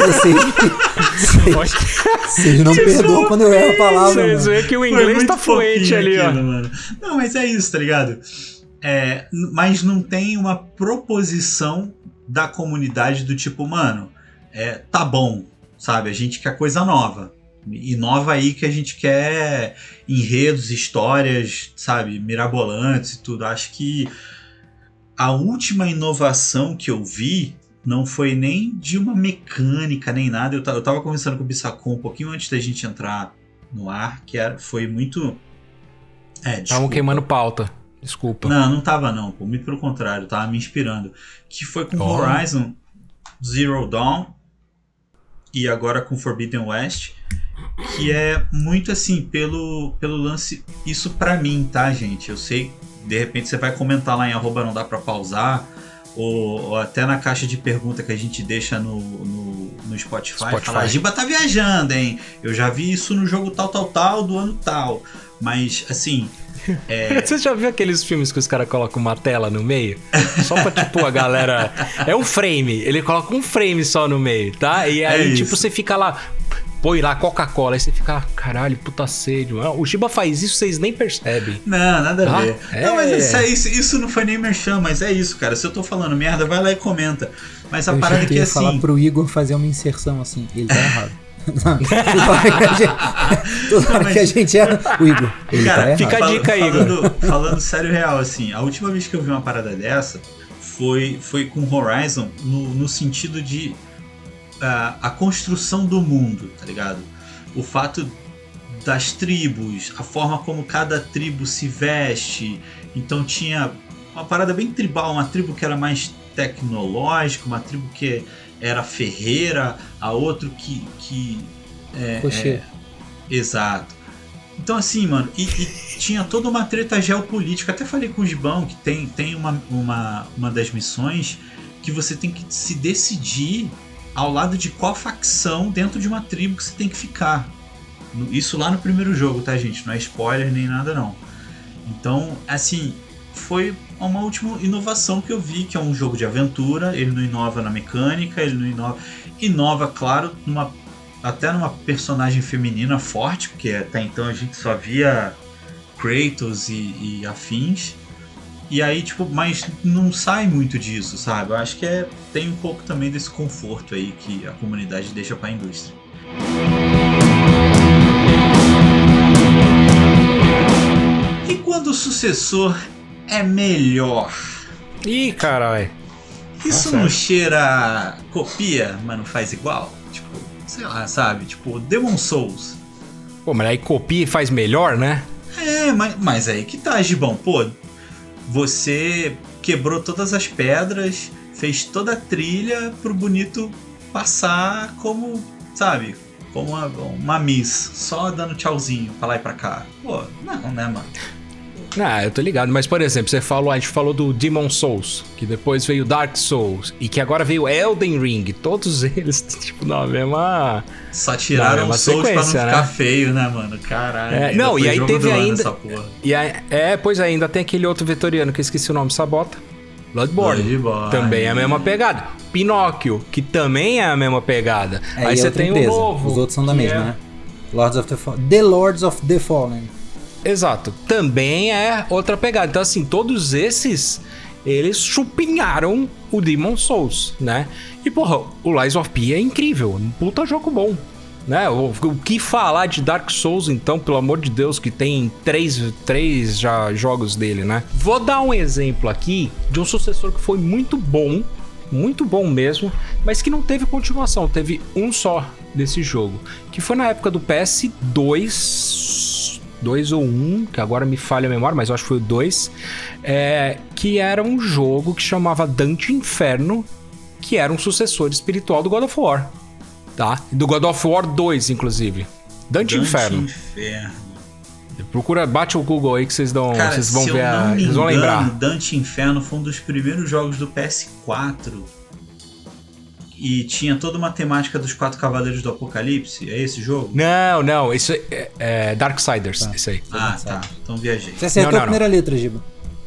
vocês não perdoam quando eu erro a palavra. Vocês veem que o inglês tá fluente ali, ó. Mano. Não, mas é isso, tá ligado? Mas não tem uma proposição da comunidade do tipo, mano, tá bom, sabe? A gente quer coisa nova. E nova aí que a gente quer enredos, histórias, sabe? Mirabolantes e tudo. Acho que a última inovação que eu vi não foi nem de uma mecânica, nem nada. Eu tava conversando com o Bissacô um pouquinho antes da gente entrar no ar, foi muito... Estavam queimando pauta. Desculpa. Não tava não, pô. Muito pelo contrário, tava me inspirando. Que foi com Horizon Zero Dawn e agora com Forbidden West, que é muito assim, pelo lance... Isso pra mim, tá, gente? Eu sei, de repente você vai comentar lá em @ não dá pra pausar, ou até na caixa de pergunta que a gente deixa no Spotify. Fala, a Giba tá viajando, hein? Eu já vi isso no jogo tal, do ano tal. Mas, assim... Você já viu aqueles filmes que os caras colocam uma tela no meio? Só pra, tipo, a galera... É um frame. Ele coloca um frame só no meio, tá? E aí, tipo, você fica lá... Põe lá Coca-Cola, aí você fica, caralho, puta sede. O Giba faz isso, vocês nem percebem. Não, nada a ver. Não, mas isso não foi nem merchan, mas é isso, cara. Se eu tô falando merda, vai lá e comenta. Mas a parada que é assim... falar pro Igor fazer uma inserção assim, ele tá errado. Toda hora que a gente era o Igor, ele cara, tá errado. Fica a dica, Igor. Falando sério real, assim, a última vez que eu vi uma parada dessa foi com Horizon, no sentido de a construção do mundo, tá ligado? O fato das tribos, a forma como cada tribo se veste Então tinha uma parada bem tribal, uma tribo que era mais tecnológica, uma tribo que era ferreira, a outra que exato. Então assim, mano, e tinha toda uma treta geopolítica. Até falei com o Gibão que tem uma das missões que você tem que se decidir ao lado de qual facção dentro de uma tribo que você tem que ficar. Isso lá no primeiro jogo, tá, gente? Não é spoiler nem nada, não. Então, assim, foi uma última inovação que eu vi, que é um jogo de aventura. Ele não inova na mecânica, ele não inova, claro, até numa personagem feminina forte, porque até então a gente só via Kratos e afins. E aí, tipo, mas não sai muito disso, sabe? Eu acho que tem um pouco também desse conforto aí que a comunidade deixa pra indústria. E quando o sucessor é melhor? Ih, caralho. Isso não cheira copia, mas não faz igual? Tipo, sei lá, sabe? Tipo, Demon Souls. Pô, mas aí copia e faz melhor, né? Mas aí que tá, Gibão. Pô, você quebrou todas as pedras, fez toda a trilha pro bonito passar como, sabe, como uma miss, só dando tchauzinho pra lá e pra cá. Pô, não, né, mano? Ah, eu tô ligado, mas por exemplo, a gente falou do Demon Souls, que depois veio Dark Souls, e que agora veio Elden Ring, todos eles, tipo, na mesma... Só tiraram o Souls pra não ficar feio, né, mano? Caralho. Não, e aí teve ainda... Pois ainda tem aquele outro vetoriano que eu esqueci o nome, Sabota. Bloodborne. Também é a mesma pegada. Pinóquio, que também é a mesma pegada. Aí você tem o novo. Os outros são da mesma, né? The Lords of the Fallen. Exato, também é outra pegada. Então assim, todos esses, eles chupinharam o Demon Souls, né? E porra, o Lies of P é incrível, um puta jogo bom, né? O que falar de Dark Souls então, pelo amor de Deus, que tem três já jogos dele, né? Vou dar um exemplo aqui de um sucessor que foi muito bom mesmo, mas que não teve continuação, teve um só desse jogo, que foi na época do PS2 ou 1, que agora me falha a memória, mas eu acho que foi o 2, que era um jogo que chamava Dante Inferno, que era um sucessor espiritual do God of War, tá? Do God of War 2, inclusive. Dante Inferno. Procura, bate o Google aí que vocês vão ver, vocês vão lembrar. Dante Inferno foi um dos primeiros jogos do PS4 e tinha toda uma temática dos 4 Cavaleiros do Apocalipse. É esse jogo? Não, isso é Darksiders, isso aí. Tá. Então viajei. Você acertou a primeira letra, Giba.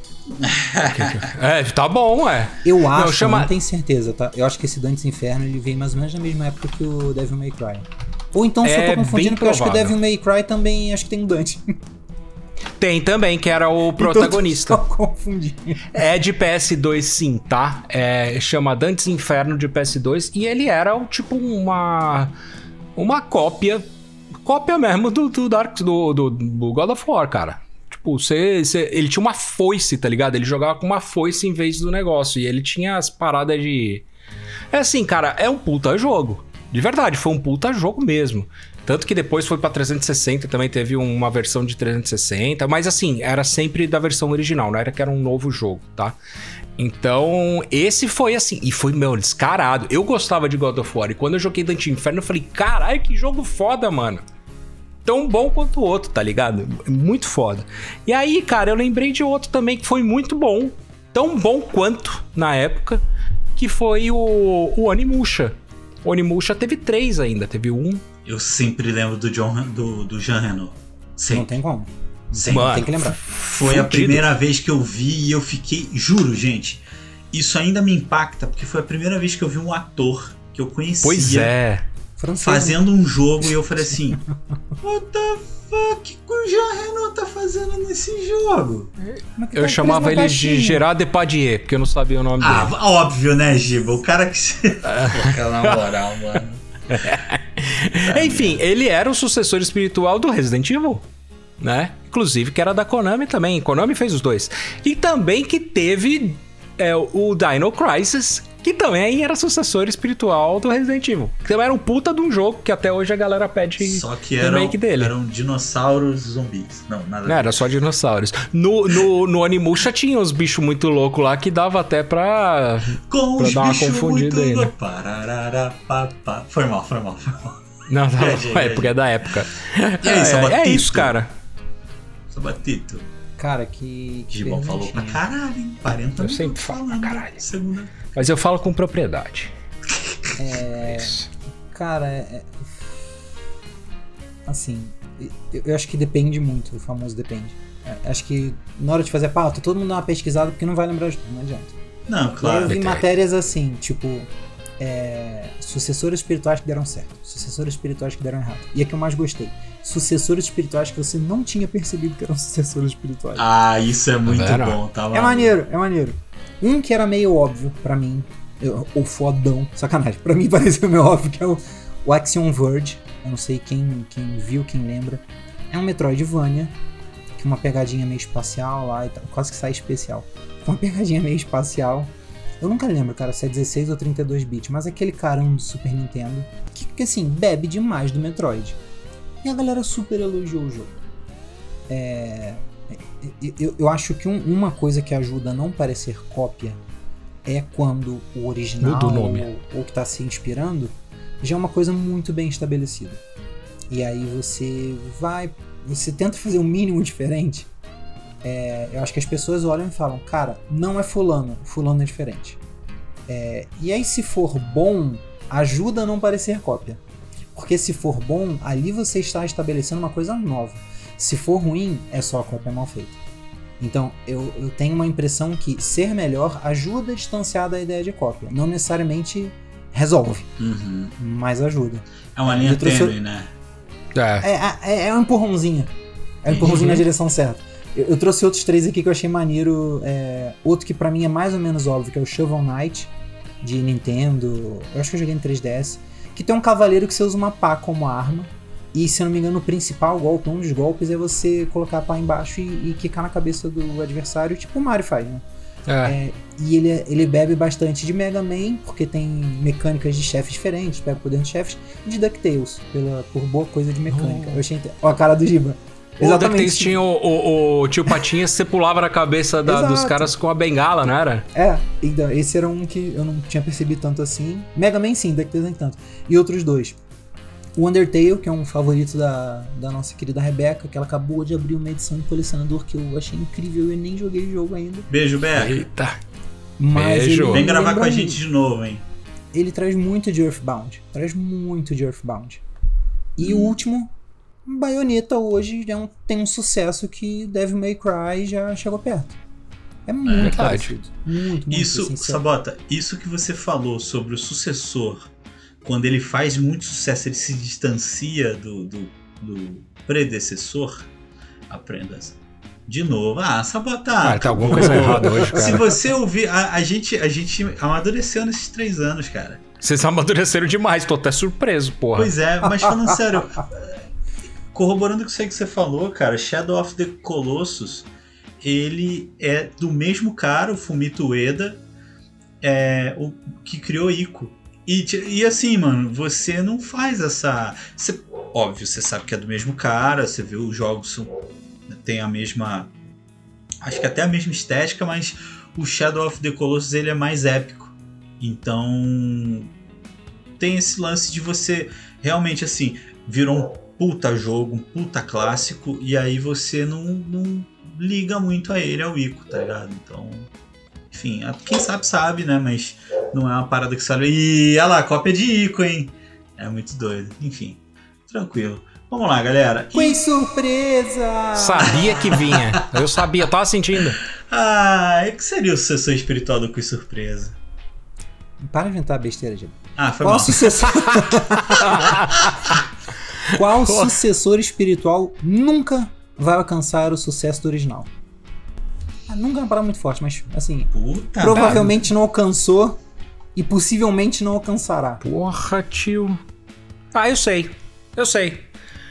Tá bom, Eu acho, não tenho certeza, tá? Eu acho que esse Dante's Inferno ele veio mais ou menos na mesma época que o Devil May Cry. Ou então só tô confundindo, porque eu acho que o Devil May Cry também acho que tem um Dante. Tem também, que era o protagonista. Então, confundi. É de PS2 sim, tá? Chama Dante's Inferno de PS2 e ele era tipo uma cópia mesmo do God of War, cara. Tipo, ele tinha uma foice, tá ligado? Ele jogava com uma foice em vez do negócio e ele tinha as paradas de... assim, cara, é um puta jogo. De verdade, foi um puta jogo mesmo. Tanto que depois foi pra 360, também teve uma versão de 360. Mas assim, era sempre da versão original, não era que era um novo jogo, tá? Então, esse foi assim, e foi, descarado. Eu gostava de God of War, e quando eu joguei Dante Inferno, eu falei, caralho, que jogo foda, mano. Tão bom quanto o outro, tá ligado? Muito foda. E aí, cara, eu lembrei de outro também que foi muito bom. Tão bom quanto, na época, que foi o Onimusha. O Onimusha teve 3 ainda, teve 1. Eu sempre lembro do Jean Reno. Sempre. Não tem como. Mano, tem que lembrar. Foi a primeira vez que eu vi e eu fiquei... Juro, gente. Isso ainda me impacta, porque foi a primeira vez que eu vi um ator que eu conhecia. Pois é. Fazendo um jogo e eu falei assim... What the fuck que o Jean Reno tá fazendo nesse jogo? Eu chamava ele de Gerard Depardieu, porque eu não sabia o nome dele. Óbvio, né, Giba? O cara que... Na moral, mano. Enfim, ele era o sucessor espiritual do Resident Evil, né? Inclusive que era da Konami também. Konami fez os dois. E também que teve o Dino Crisis, que também era sucessor espiritual do Resident Evil. Que também era um puta de um jogo que até hoje a galera pede só que remake dele. Eram dinossauros zumbis. Não, nada. Não, era só dinossauros. No Animusha tinha uns bichos muito loucos lá que dava até pra dar uma confundida aí, né? Foi mal. Não, porque é da época. E aí, é isso, cara. Sabatito. Cara, que Gibão falou pra caralho, hein? 40 minutos. Eu sempre falo pra caralho. Segunda. Mas eu falo com propriedade. Cara, assim, eu acho que depende muito, o famoso depende. Acho que na hora de fazer pauta, todo mundo dá uma pesquisada porque não vai lembrar de tudo, não adianta. Não, claro. Eu vi matérias assim, tipo, sucessores espirituais que deram certo, sucessores espirituais que deram errado. E a que eu mais gostei, sucessores espirituais que você não tinha percebido que eram sucessores espirituais. Ah, isso é muito bom, tá lá. É maneiro. Um que era meio óbvio pra mim, ou fodão, sacanagem, pra mim pareceu meio óbvio, que é o Axiom Verge. Eu não sei quem viu, quem lembra. É um Metroidvania, com uma pegadinha meio espacial lá e tal, quase que sai especial. Com uma pegadinha meio espacial. Eu nunca lembro, cara, se é 16 ou 32 bits, mas aquele carão do Super Nintendo, que assim, bebe demais do Metroid. E a galera super elogiou o jogo. Eu acho que uma coisa que ajuda a não parecer cópia é quando o original ou que tá se inspirando já é uma coisa muito bem estabelecida. E aí você tenta fazer um mínimo diferente. Eu acho que as pessoas olham e falam, cara, não é fulano é diferente. E aí se for bom, ajuda a não parecer cópia. Porque se for bom, ali você está estabelecendo uma coisa nova. Se for ruim, é só a cópia mal feita. Então, eu tenho uma impressão que ser melhor ajuda a distanciar da ideia de cópia. Não necessariamente resolve, mas ajuda. É uma linha tênue, né? É um empurrãozinho. É um empurrãozinho na direção certa. Eu trouxe outros 3 aqui que eu achei maneiro. Outro que pra mim é mais ou menos óbvio, que é o Shovel Knight, de Nintendo. Eu acho que eu joguei no 3DS. Que tem um cavaleiro que você usa uma pá como arma. E, se eu não me engano, o principal golpe, um dos golpes, é você colocar a pá embaixo e quicar na cabeça do adversário, tipo o Mario faz, né? E ele bebe bastante de Mega Man, porque tem mecânicas de chefes diferentes, pega o poder de chefes, e de DuckTales, por boa coisa de mecânica. Eu achei... Ó, a cara do Giba. O DuckTales tinha o tio Patinhas, você pulava na cabeça dos caras com a bengala, não era? Então, esse era um que eu não tinha percebido tanto assim. Mega Man sim, DuckTales nem tanto. E outros 2. O Undertale, que é um favorito da nossa querida Rebeca, que ela acabou de abrir uma edição de colecionador que eu achei incrível e eu nem joguei o jogo ainda. Beijo, Beca. Eita. Mas beijo. Vem gravar com a gente de novo, hein? Ele traz muito de Earthbound. E o último, Bayonetta hoje tem um sucesso que Devil May Cry já chegou perto. É muito parecido. Muito isso, essencial. Sabota, isso que você falou sobre o sucessor, quando ele faz muito sucesso, ele se distancia do predecessor. Aprenda de novo. Sabota. Tá alguma coisa errada hoje, cara. Se você ouvir, a gente amadureceu nesses 3 anos, cara. Vocês amadureceram demais, tô até surpreso, porra. Pois é, mas falando sério, corroborando com isso aí que você falou, cara, Shadow of the Colossus, ele é do mesmo cara, o Fumito Ueda, o que criou Ico. E assim, mano, você não faz essa... óbvio, você sabe que é do mesmo cara, você vê os jogos tem a mesma... acho que até a mesma estética, mas o Shadow of the Colossus ele é mais épico. Então tem esse lance de você realmente assim, virou um puta jogo, um puta clássico, e aí você não liga muito a ele, ao Ico, tá ligado? Então... enfim, quem sabe, né? Mas não é uma parada que sabe. Ih, olha lá, cópia de Ico, hein? É muito doido. Enfim, tranquilo. Vamos lá, galera. Que surpresa! Sabia que vinha. Eu sabia, tava sentindo. O que seria o sucessor espiritual do Quiz Surpresa? Para de inventar besteira, Diego. Foi mal. Qual sucessor espiritual nunca vai alcançar o sucesso do original? Nunca é uma parada muito forte, mas assim, provavelmente não alcançou e possivelmente não alcançará. Porra, tio. Eu sei.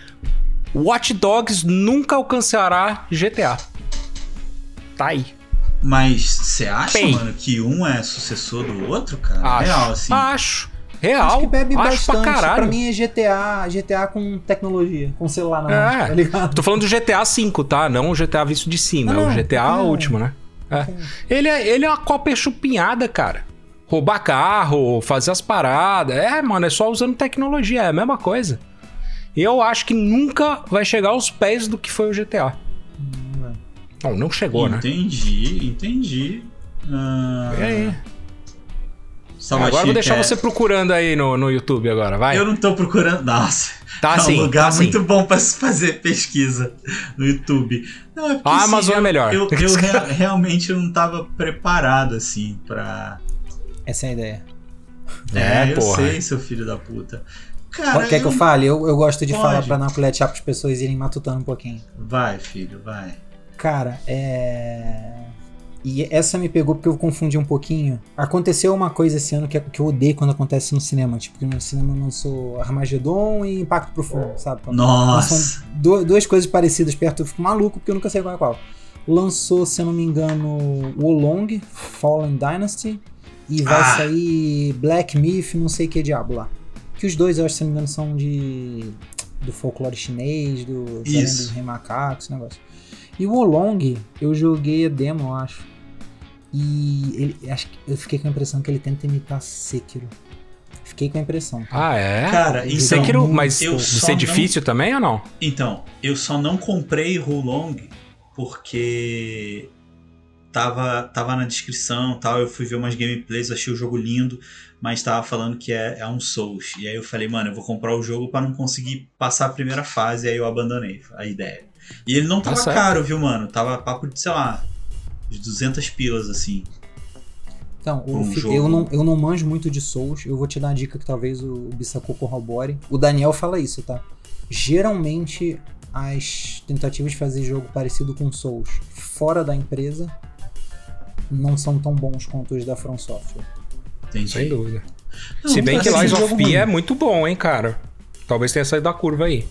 Watch Dogs nunca alcançará GTA. Tá aí. Mas você acha, mano, que um é sucessor do outro, cara? Real, assim. Real. Acho que bebe Pra bastante. caralho. Pra mim é GTA com tecnologia, com celular na mão, tá ligado? Tô falando do GTA V, tá? Não o GTA visto de cima, é o GTA último, né? Ele é uma cópia chupinhada, cara. Roubar carro, fazer as paradas. Mano, é só usando tecnologia, é a mesma coisa. E eu acho que nunca vai chegar aos pés do que foi o GTA. Não chegou, Entendi. E aí? Agora vou deixar você procurando aí no YouTube agora, vai. Eu não tô procurando. Nossa. É um lugar muito bom pra se fazer pesquisa no YouTube. Não, é a Amazon é melhor. Eu realmente não tava preparado, assim, pra... Essa é a ideia. Eu sei, seu filho da puta. Cara, quer que eu fale? Eu gosto de falar pra não colher para as pessoas irem matutando um pouquinho. Vai, filho, vai. Cara, E essa me pegou porque eu confundi um pouquinho. Aconteceu uma coisa esse ano que eu odeio quando acontece no cinema. Tipo, que no cinema lançou Armagedon e Impacto Profundo, sabe? Nossa! São duas coisas parecidas perto, eu fico maluco porque eu nunca sei qual é qual. Lançou, se eu não me engano, Wolong, Fallen Dynasty, e vai sair Black Myth, não sei que diabo lá. Que os dois, eu acho, se não me engano, são do folclore chinês, do Rei Macaco, esse negócio. E o Wolong, eu joguei a demo, eu acho. E eu fiquei com a impressão que ele tenta imitar Sekiro. Fiquei com a impressão. Cara, então, Sekiro, mas de ser difícil também ou não? Então, eu só não comprei Wolong porque tava na descrição e tal. Eu fui ver umas gameplays, achei o jogo lindo, mas tava falando que é um Souls. E aí eu falei, mano, eu vou comprar o jogo pra não conseguir passar a primeira fase. E aí eu abandonei a ideia. E ele não tava caro, viu, mano? Tava papo de, sei lá, de 200 pilas, assim. Então, eu não manjo muito de Souls. Eu vou te dar uma dica que talvez o Bissacô corrobore. O Daniel fala isso, tá? Geralmente, as tentativas de fazer jogo parecido com Souls fora da empresa não são tão bons quanto os da From Software. Entendi. Sem dúvida. Se bem que Lies of P é muito bom, hein, cara? Talvez tenha saído da curva aí.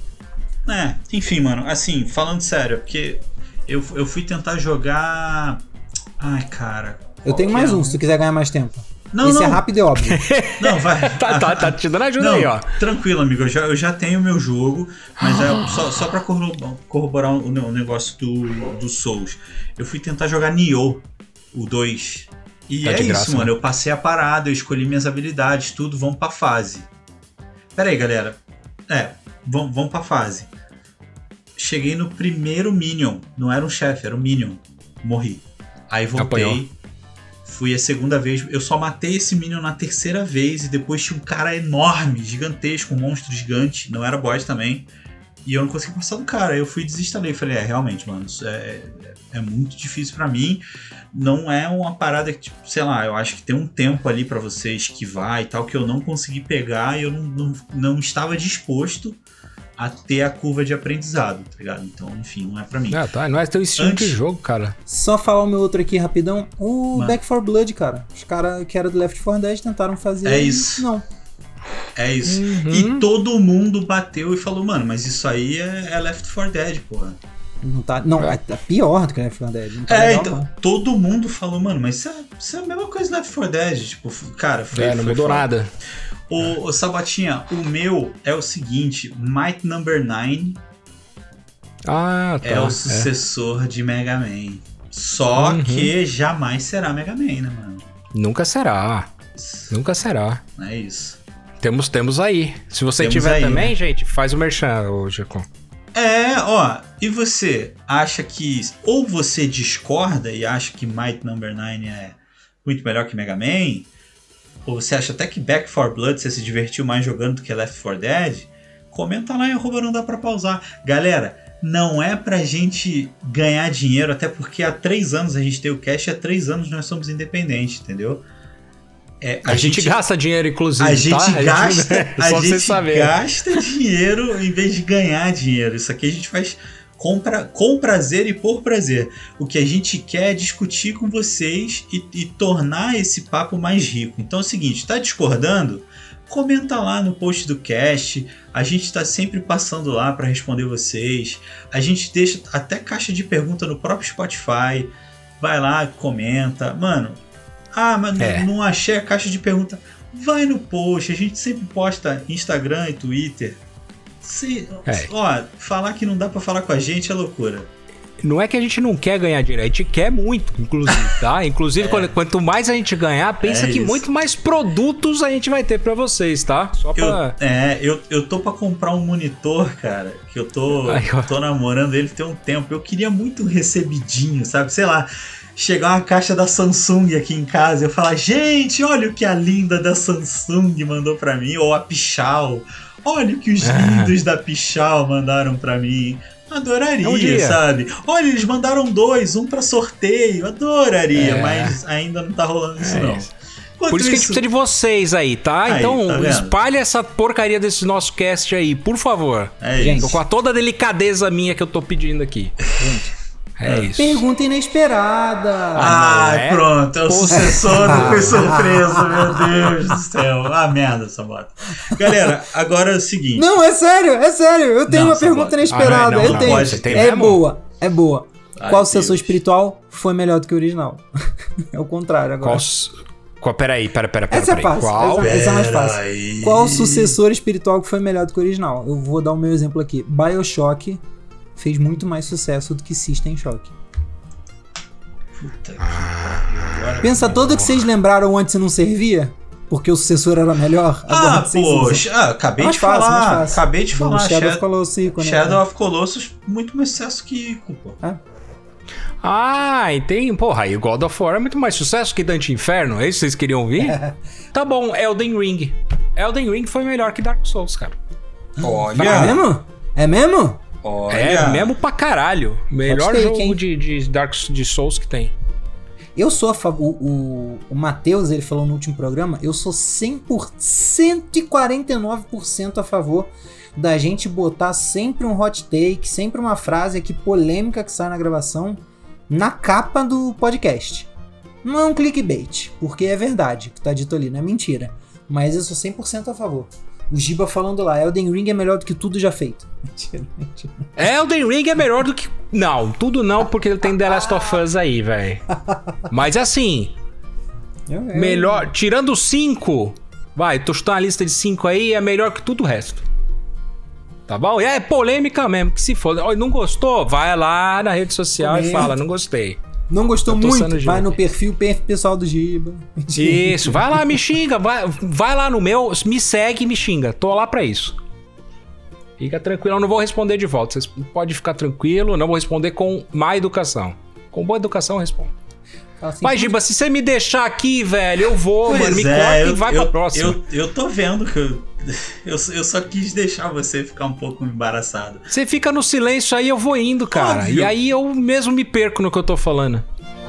Enfim, mano, assim, falando sério, porque eu fui tentar jogar... cara... Eu tenho mais um, se tu quiser ganhar mais tempo. Não, é rápido e óbvio. Não, vai. tá te dando ajuda aí, ó. Tranquilo, amigo, eu já tenho o meu jogo, mas só pra corroborar o negócio do Souls. Eu fui tentar jogar Nioh, o 2. E é isso, graça, mano, eu passei a parada, eu escolhi minhas habilidades, tudo, vamos pra fase. Pera aí, galera. Vamos pra fase. Cheguei no primeiro Minion, não era um chefe, era um Minion. Morri. Aí voltei. Apanhou. Fui a segunda vez, eu só matei esse Minion na terceira vez e depois tinha um cara enorme, gigantesco, um monstro gigante, não era boss também, e eu não consegui passar do cara. Aí eu fui e desinstalei, falei, realmente, mano, isso é muito difícil pra mim, não é uma parada que, tipo, sei lá, eu acho que tem um tempo ali pra você esquivar e tal, que eu não consegui pegar e eu não estava disposto a ter a curva de aprendizado, tá ligado? Então, enfim, não é pra mim. Não é teu estilo de jogo, cara. Só falar o meu outro aqui rapidão. Back 4 Blood, cara. Os caras que eram do Left 4 Dead tentaram fazer... É isso. Não. É isso. E todo mundo bateu e falou, mano, mas isso aí é Left 4 Dead, porra. Não, é pior do que Left 4 Dead. Não tá legal, então, não. Todo mundo falou, mano, mas isso é a mesma coisa do Left 4 Dead. Tipo, cara, não mudou nada. Ô Sabotinha, o meu é o seguinte, Might Number 9 é o sucessor de Mega Man. Só que jamais será Mega Man, né, mano? Nunca será. Nunca será. É isso. Temos aí. Se você tiver aí, também, né? Gente, faz o merchan, ô Jacon. E você acha que... Ou você discorda e acha que Might Number 9 é muito melhor que Mega Man... Ou você acha até que Back 4 Blood você se divertiu mais jogando do que Left 4 Dead? Comenta lá em @não dá pra pausar. Galera, não é pra gente ganhar dinheiro, até porque há 3 anos a gente tem o cash e há 3 anos nós somos independentes, entendeu? A gente gasta dinheiro, inclusive, a gente gasta, a gente gasta dinheiro em vez de ganhar dinheiro. Isso aqui a gente faz com prazer e por prazer. O que a gente quer é discutir com vocês e tornar esse papo mais rico. Então é o seguinte, tá discordando? Comenta lá no post do cast. A gente está sempre passando lá para responder vocês. A gente deixa até caixa de pergunta no próprio Spotify. vai lá, comenta. Mano, mas não achei a caixa de pergunta. Vai no post, a gente sempre posta Instagram e Twitter. Falar que não dá pra falar com a gente é loucura. Não é que a gente não quer ganhar dinheiro, a gente quer muito, inclusive, tá? Inclusive, quanto mais a gente ganhar, pensa que muito mais produtos a gente vai ter pra vocês, tá? Só pra... Eu tô pra comprar um monitor, cara, que eu tô namorando ele tem um tempo. Eu queria muito um recebidinho, sabe? Sei lá, chegar uma caixa da Samsung aqui em casa e eu falar, gente, olha o que a linda da Samsung mandou pra mim, ou a Pichau, olha o que os lindos da Pichau mandaram pra mim. Adoraria, sabe? Olha, eles mandaram 2, um pra sorteio. Adoraria, mas ainda não tá rolando isso, não. Por isso que a gente precisa de vocês aí, tá? Então, espalhe essa porcaria desse nosso cast aí, por favor. Gente, com toda a delicadeza minha que eu tô pedindo aqui. Gente. Isso. Pergunta inesperada. Pronto. É o sucessor do Foi Surpresa, meu Deus do céu. Merda, Sabota. Galera, agora é o seguinte. Não, é sério. Eu tenho uma pergunta inesperada. Eu tenho. É boa. Qual sucessor espiritual foi melhor do que o original? É o contrário agora. Peraí. Essa é fácil. Essa é mais fácil. Qual sucessor espiritual que foi melhor do que o original? Eu vou dar o meu exemplo aqui. BioShock fez muito mais sucesso do que System Shock. Puta que pariu. Pensa todo que vocês lembraram antes e não servia? Porque o sucessor era melhor? Acabei de falar. Shadow of Colossus, Shadow of Colossus, muito mais sucesso que Ico, pô. Entendi. Porra, aí o God of War é muito mais sucesso que Dante Inferno? É isso que vocês queriam ouvir? Tá bom, Elden Ring. Elden Ring foi melhor que Dark Souls, cara. Olha. É mesmo? Olha. É mesmo pra caralho. Melhor jogo de Souls que tem. Eu sou a favor. O Matheus, ele falou no último programa, eu sou 149% a favor da gente botar sempre um hot take, sempre uma frase aqui polêmica que sai na gravação, na capa do podcast. Não é um clickbait, porque é verdade o que tá dito ali, não é mentira. Mas eu sou 100% a favor. O Giba falando lá, Elden Ring é melhor do que tudo já feito. Mentira. Elden Ring é melhor do que... Não, tudo não, porque ele tem The Last of Us aí, velho. Mas assim... Melhor... Tirando 5... Vai, tô chutando a lista de 5 aí, é melhor que tudo o resto. Tá bom? É polêmica mesmo, que se for. Não gostou? Vai lá na rede social e fala, não gostei. Não gostou muito? Vai no perfil pessoal do Giba. Isso, vai lá, me xinga. Vai lá no meu, me segue e me xinga. Tô lá pra isso. Fica tranquilo, eu não vou responder de volta. Vocês podem ficar tranquilo, não vou responder com má educação. Com boa educação eu respondo. Assim, mas, Giba, se você me deixar aqui, velho, eu vou, mano. Me corta e vai pra próxima. Eu tô vendo que eu só quis deixar você ficar um pouco embaraçado. Você fica no silêncio aí, eu vou indo, cara. Óbvio. E aí eu mesmo me perco no que eu tô falando.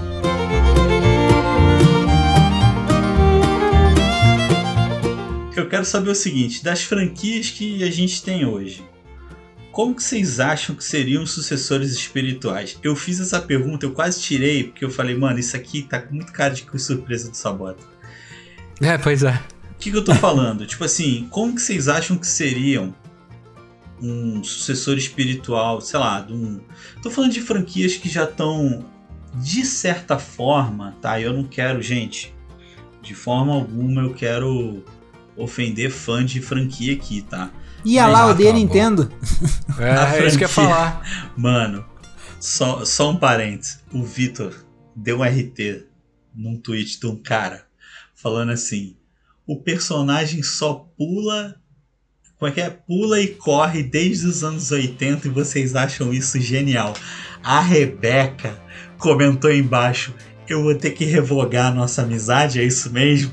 Eu quero saber o seguinte, das franquias que a gente tem hoje, como que vocês acham que seriam os sucessores espirituais? Eu fiz essa pergunta, eu quase tirei, porque eu falei, mano, isso aqui tá com muito cara de surpresa do Sabota. Pois é. O que eu tô falando? Tipo assim, como que vocês acham que seriam um sucessor espiritual, sei lá, tô falando de franquias que já estão, de certa forma, tá? Eu não quero, gente, de forma alguma eu quero ofender fã de franquia aqui, tá? Ia lá o dele, Nintendo. É isso que eu ia falar. Mano, só um parênteses. O Vitor deu um RT num tweet de um cara falando assim: o personagem só pula. Como é que é? Pula e corre desde os anos 80 e vocês acham isso genial. A Rebeca comentou embaixo: eu vou ter que revogar a nossa amizade, é isso mesmo?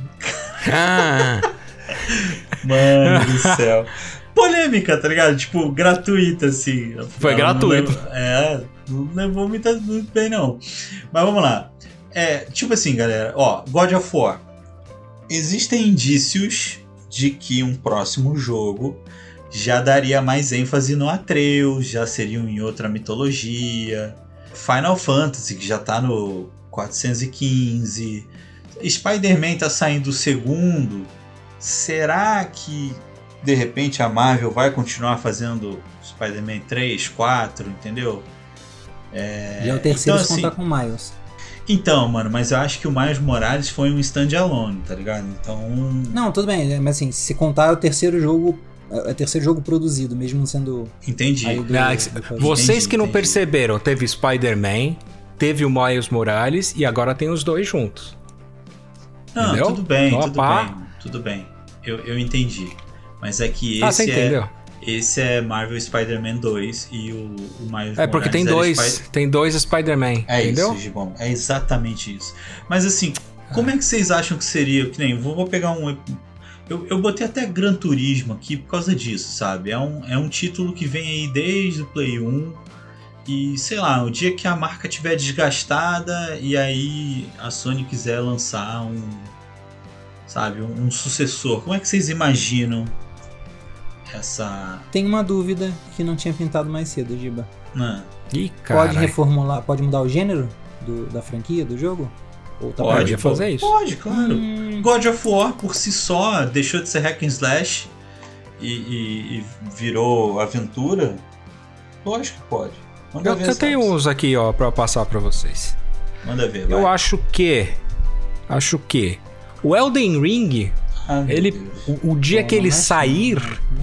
Mano do céu. Polêmica, tá ligado? Tipo, gratuita, assim. Foi gratuito. Não levou muito bem, não. Mas vamos lá. Tipo assim, galera, ó, God of War. Existem indícios de que um próximo jogo já daria mais ênfase no Atreus, já seriam em outra mitologia. Final Fantasy, que já tá no 415. Spider-Man tá saindo o segundo. Será que de repente a Marvel vai continuar fazendo Spider-Man 3, 4, entendeu? Já é o terceiro, então, se contar com Miles. Então, mano, mas eu acho que o Miles Morales foi um standalone, tá ligado? Então... Não, tudo bem, mas assim, se contar o terceiro jogo produzido, mesmo sendo... Entendi. Vocês que não perceberam, teve Spider-Man, teve o Miles Morales e agora tem os dois juntos. Não, entendeu? Tudo bem. Eu entendi. Mas é que você entendeu? Esse é Marvel Spider-Man 2 e o Miles Morales porque tem dois Spider-Man, entendeu? Isso, Gibão. É exatamente isso. Mas assim, como é que vocês acham que seria? Que nem, vou pegar um... Eu botei até Gran Turismo aqui por causa disso, sabe? É um título que vem aí desde o Play 1 e, sei lá, o dia que a marca estiver desgastada e aí a Sony quiser lançar um sucessor, como é que vocês imaginam essa... Tem uma dúvida que não tinha pintado mais cedo, Giba. Ih, pode reformular, pode mudar o gênero da franquia, do jogo? Ou tá pode fazer isso? Pode, claro. God of War por si só deixou de ser hack and slash e virou aventura. Lógico que pode. Eu tenho uns aqui, ó, pra passar pra vocês. Manda ver, vai. Eu acho que o Elden Ring, o dia que ele sair,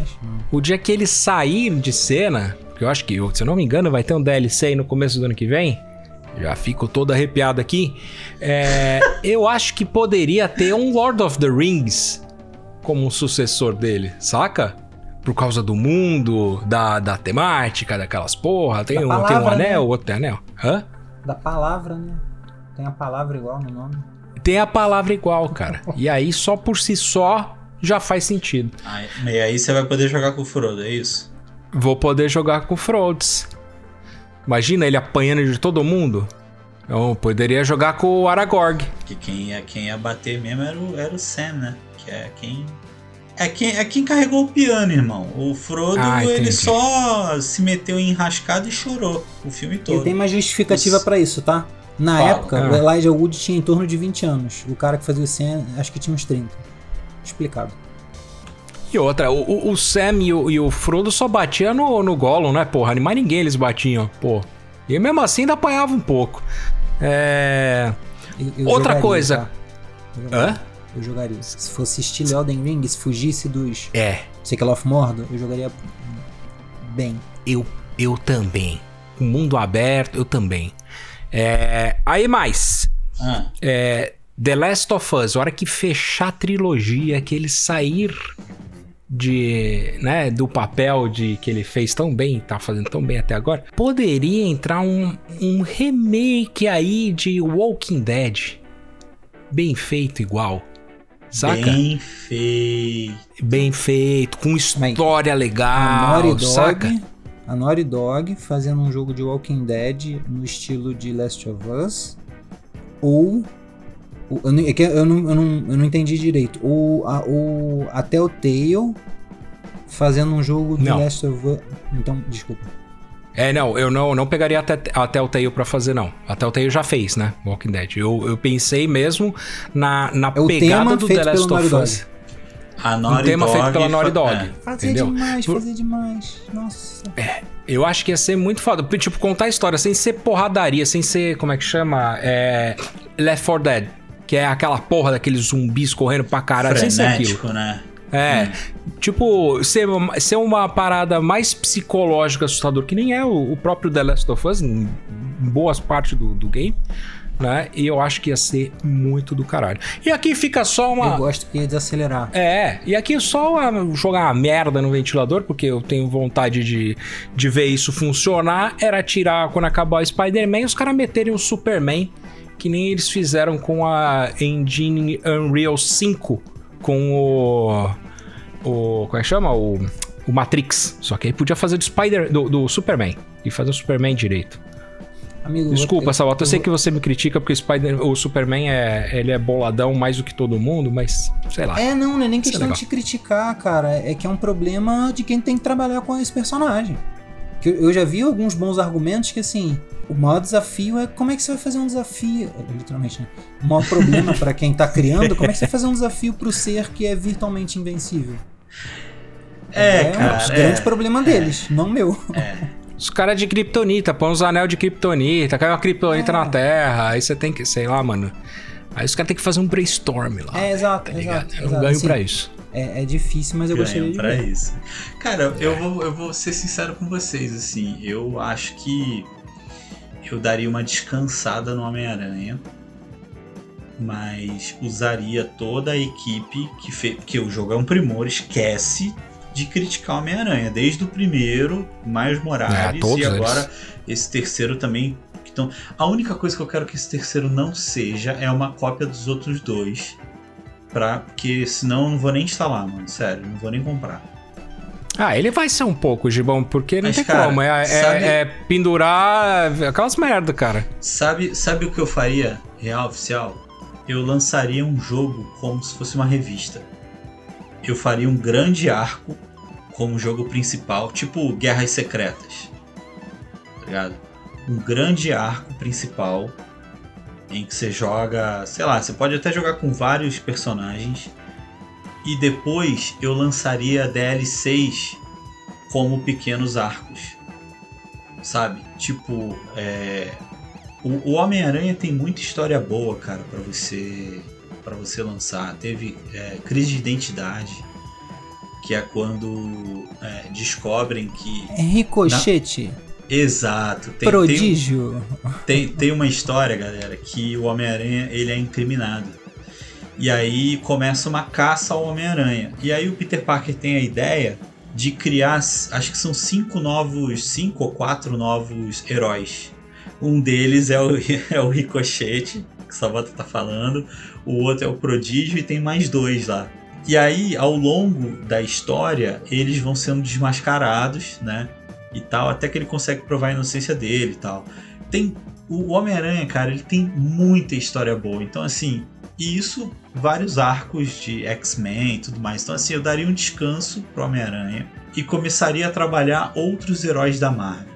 de cena, porque eu acho que, se eu não me engano, vai ter um DLC aí no começo do ano que vem. Já fico todo arrepiado aqui. Eu acho que poderia ter um Lord of the Rings como um sucessor dele, saca? Por causa do mundo, da temática, daquelas porra. Tem um anel, né? Outro tem anel. Hã? Da palavra, né? Tem a palavra igual no nome. Tem a palavra igual, cara. E aí, só por si só, já faz sentido. E aí você vai poder jogar com o Frodo, é isso? Vou poder jogar com o Frodes. Imagina ele apanhando de todo mundo. Eu poderia jogar com o Aragorn. Que quem ia bater mesmo era o Sam, né? Que é quem carregou o piano, irmão. O Frodo, ele só se meteu em enrascado e chorou o filme todo. E tem uma justificativa pra isso, tá? Na época, o Elijah Wood tinha em torno de 20 anos. O cara que fazia o Sam, acho que tinha uns 30. Explicado. E outra, o Sam e o Frodo só batiam no Gollum, né, porra? Mais ninguém eles batiam, pô. E mesmo assim ainda apanhava um pouco. Outra coisa. Eu jogaria. Se fosse estilo Elden Ring, se fugisse dos... Sei que lá of Mordor, eu jogaria bem. Eu também. O mundo aberto, eu também. Aí mais. The Last of Us, a hora que fechar a trilogia, que ele sair do papel que ele fez tão bem, tá fazendo tão bem até agora, poderia entrar um remake aí de Walking Dead. Bem feito igual. Saca? Bem feito, com história legal, saca? A Naughty Dog fazendo um jogo de Walking Dead no estilo de Last of Us, ou eu não entendi direito, ou a Telltale fazendo um jogo de Last of Us. Então, desculpa. Eu não pegaria a Telltale pra fazer, não. A Telltale já fez, né? Walking Dead. Eu pensei mesmo na pegada do The Last of Us. Um tema feito pela Naughty Dog. Fazer demais. Nossa. Eu acho que ia ser muito foda. Tipo, contar a história sem ser porradaria, sem ser, como é que chama? Left 4 Dead. Que é aquela porra daqueles zumbis correndo pra caralho. Sem ser aquilo. Né? Tipo, ser uma parada mais psicológica, assustador, que nem é o próprio The Last of Us, em boas partes do game, né? E eu acho que ia ser muito do caralho. E aqui fica só uma... Eu gosto que ia desacelerar. E aqui só jogar uma merda no ventilador, porque eu tenho vontade de ver isso funcionar, era tirar, quando acabar o Spider-Man, os caras meterem o Superman, que nem eles fizeram com a engine Unreal 5, com o como é que chama? O Matrix. Só que aí podia fazer do Superman. E fazer o Superman direito. Amigo, desculpa, Salvatore, eu sei que você me critica porque o Superman ele é boladão mais do que todo mundo, mas sei lá. Não é nem questão de te criticar, cara. É que é um problema de quem tem que trabalhar com esse personagem. Eu já vi alguns bons argumentos que, assim, o maior desafio é como é que você vai fazer um desafio... Literalmente, né? O maior problema pra quem tá criando, como é que você vai fazer um desafio pro ser que é virtualmente invencível? Cara. O grande problema deles, não meu. Os caras de Kryptonita, põe uns anel de Kryptonita, cai uma Kryptonita na Terra, aí você tem que, sei lá, mano. Aí os caras tem que fazer um brainstorm lá. Exato, tá exato. Eu não ganho pra isso. É difícil, mas eu gostaria de ver. Isso. Cara, eu vou ser sincero com vocês, assim, eu acho que eu daria uma descansada no Homem-Aranha, mas usaria toda a equipe que fez, porque o jogo é um primor, esquece de criticar o Homem-Aranha, desde o primeiro, Miles Morales, e agora esse terceiro também. Então, a única coisa que eu quero que esse terceiro não seja é uma cópia dos outros dois, porque senão eu não vou nem instalar, mano, sério, não vou nem comprar. Ele vai ser um pouco, Gibão, porque não tem como, é pendurar aquelas merda, cara. Sabe o que eu faria, real, oficial? Eu lançaria um jogo como se fosse uma revista. Eu faria um grande arco como jogo principal, tipo Guerras Secretas, tá ligado? Um grande arco principal em que você joga, sei lá, você pode até jogar com vários personagens, e depois eu lançaria DLCs como pequenos arcos, sabe? Tipo, o Homem-Aranha tem muita história boa, cara, pra você lançar. Teve Crise de Identidade, que é quando descobrem que... Ricochete. Exato. Prodígio. Tem uma história, galera, que o Homem-Aranha ele é incriminado. E aí começa uma caça ao Homem-Aranha. E aí o Peter Parker tem a ideia de criar, acho que são 5 ou 4 novos heróis. Um deles é o Ricochete, que o Sabota tá falando. O outro é o Prodígio e tem mais 2 lá. E aí, ao longo da história, eles vão sendo desmascarados, né? E tal, até que ele consegue provar a inocência dele e tal. O Homem-Aranha, cara, ele tem muita história boa. Então, assim, e isso, vários arcos de X-Men e tudo mais. Então, assim, eu daria um descanso pro Homem-Aranha e começaria a trabalhar outros heróis da Marvel.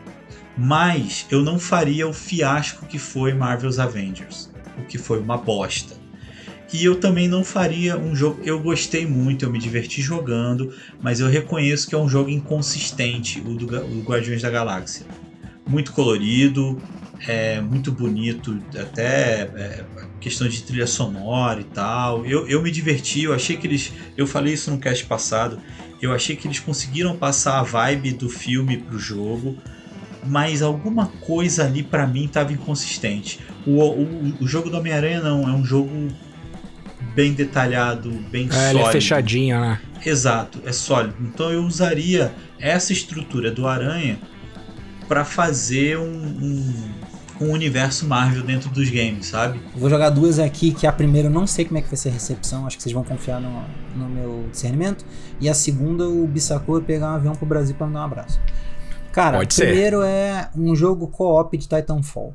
Mas eu não faria o fiasco que foi Marvel's Avengers, o que foi uma bosta. E eu também não faria um jogo... Eu gostei muito, eu me diverti jogando, mas eu reconheço que é um jogo inconsistente, o do Guardiões da Galáxia. Muito colorido, muito bonito, até questão de trilha sonora e tal. Eu me diverti, eu achei que eles... Eu falei isso no cast passado, eu achei que eles conseguiram passar a vibe do filme pro jogo, mas alguma coisa ali pra mim estava inconsistente. O jogo do Homem-Aranha não, é um jogo bem detalhado, bem sólido. Ele é fechadinho, né? Exato, é sólido. Então eu usaria essa estrutura do Aranha para fazer um universo Marvel dentro dos games, sabe? Eu vou jogar 2 aqui, que a primeira eu não sei como é que vai ser a recepção, acho que vocês vão confiar no meu discernimento. E a segunda, o Bissacô pegar um avião pro Brasil para me dar um abraço. Cara, primeiro é um jogo co-op de Titanfall.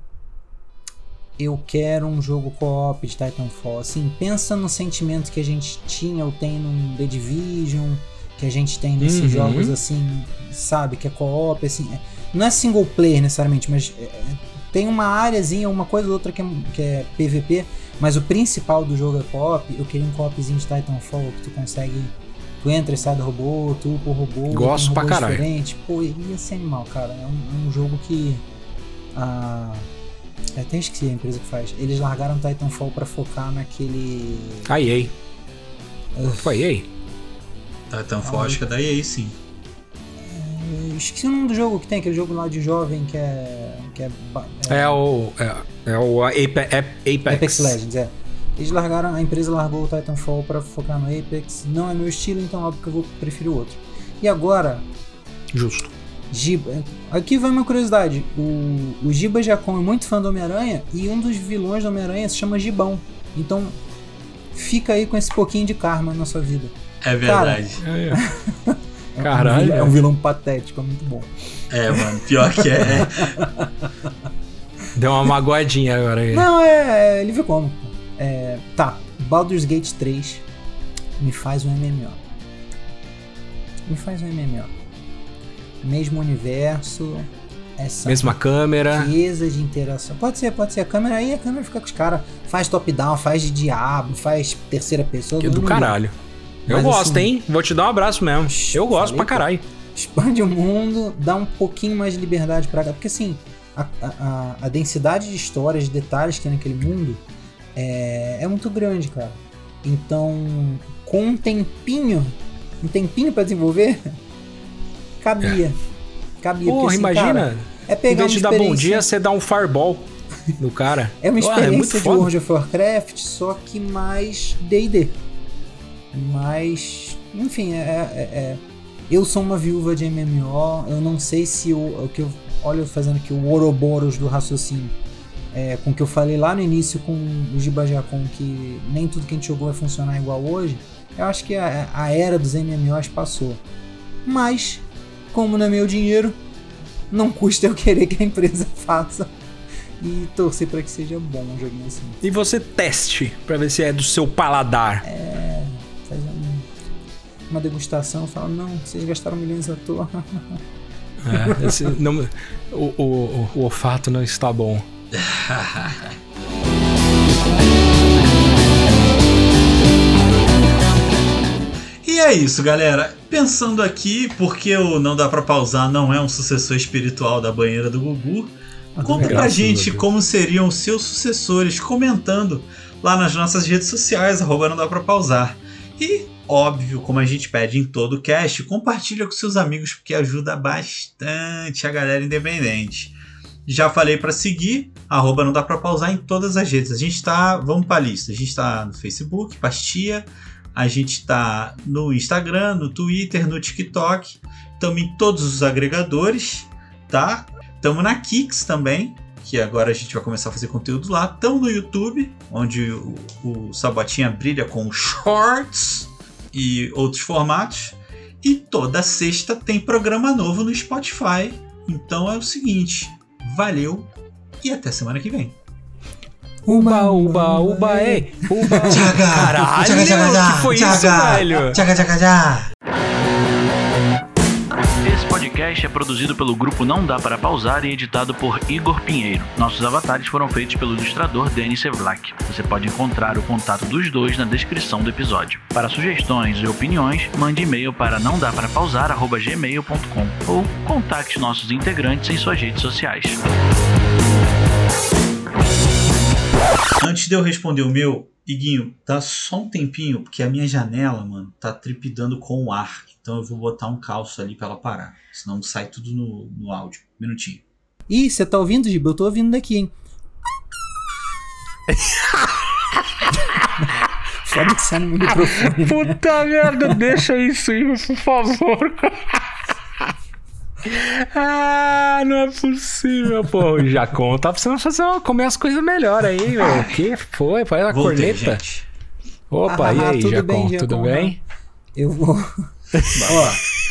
Eu quero um jogo co-op de Titanfall. Assim, pensa no sentimento que a gente tinha ou tem no The Division, que a gente tem nesses jogos, assim, sabe? Que é co-op, assim. Não é single player necessariamente, mas tem uma áreazinha, uma coisa ou outra que é PVP, mas o principal do jogo é co-op. Eu queria um co-opzinho de Titanfall que tu consegue... Tu entra e sai do robô, tu pro robô. Gosto um robô pra caralho. Diferente. Pô, ia ser animal, cara. É um jogo que... até esqueci a empresa que faz. Eles largaram Titanfall pra focar naquele... A EA. Foi a EA? Titanfall acho que é da EA, sim. Esqueci o nome do jogo que tem, aquele jogo lá de jovem que é o Apex Legends, a empresa largou o Titanfall pra focar no Apex. Não é meu estilo, então óbvio que eu vou preferir o outro. E agora... Justo. Giba. Aqui vai uma curiosidade. O Giba Giacomo é muito fã do Homem-Aranha e um dos vilões do Homem-Aranha se chama Gibão. Então fica aí com esse pouquinho de karma na sua vida. É verdade. Caralho. É um vilão patético, é muito bom. Mano, pior que é. Deu uma magoadinha agora aí. Não, ele viu como. Tá, Baldur's Gate 3 me faz um MMO. Mesmo universo, essa mesma câmera, riqueza de interação. Pode ser a câmera aí, a câmera fica com os caras, faz top-down, faz de diabo, faz terceira pessoa. Que do caralho. Eu gosto, assim, hein? Vou te dar um abraço mesmo. Eu gosto pra caralho. expande o mundo, dá um pouquinho mais de liberdade pra... Porque assim, a densidade de histórias, de detalhes que tem naquele mundo é muito grande, cara. Então, com um tempinho pra desenvolver, cabia. Porra, porque, assim, imagina, cara, pegar em vez de dar bom dia, você dá um fireball no cara. É uma experiência de World of Warcraft, só que mais D&D. Mas, enfim, eu sou uma viúva de MMO, eu não sei se o que eu olho fazendo aqui o Ouroboros do raciocínio, com o que eu falei lá no início com o Jibajacon, que nem tudo que a gente jogou vai funcionar igual hoje. Eu acho que a era dos MMOs passou. Mas, como não é meu dinheiro, não custa eu querer que a empresa faça e torcer para que seja bom um joguinho assim. E você teste para ver se é do seu paladar. Fazer uma degustação, fala, não, vocês gastaram milhões à toa. O olfato não está bom. E é isso, galera. Pensando aqui, porque o Não Dá Pra Pausar não é um sucessor espiritual da banheira do Gugu, conta pra gente como seriam os seus sucessores, comentando lá nas nossas redes sociais, @Não Dá Pra Pausar. E, óbvio, como a gente pede em todo o cast, compartilha com seus amigos, porque ajuda bastante a galera independente. Já falei pra seguir, @Não Dá Pra Pausar em todas as redes. A gente tá, vamos pra lista, a gente tá no Facebook, Pastia, a gente tá no Instagram, no Twitter, no TikTok, estamos em todos os agregadores, tá? Estamos na Kicks também, que agora a gente vai começar a fazer conteúdo lá. Estamos no YouTube, onde o Sabotinha brilha com shorts e outros formatos. E toda sexta tem programa novo no Spotify. Então é o seguinte, valeu e até semana que vem. Uba, uba, uba, ei! Uba! Caralho, que foi isso, velho? Esse podcast é produzido pelo grupo Não Dá Para Pausar e editado por Igor Pinheiro. Nossos avatares foram feitos pelo ilustrador Denis Sevlak. Você pode encontrar o contato dos dois na descrição do episódio. Para sugestões e opiniões, mande e-mail para nãodaprapausar@gmail.com ou contacte nossos integrantes em suas redes sociais. Antes de eu responder o meu, Iguinho, dá só um tempinho, porque a minha janela, mano, tá tripidando com o ar. Então eu vou botar um calço ali pra ela parar. Senão sai tudo no áudio. Um minutinho. Ih, você tá ouvindo, Giba? Eu tô ouvindo daqui, hein? Foda que sai no meu microfone. Puta merda, deixa isso aí, por favor. Não é possível, pô. Já conta, tá precisando comer as coisas melhor aí, meu. O que foi? Faz a corneta. Gente. Opa, e aí, Jacon? Tudo bem? Eu vou. Ó.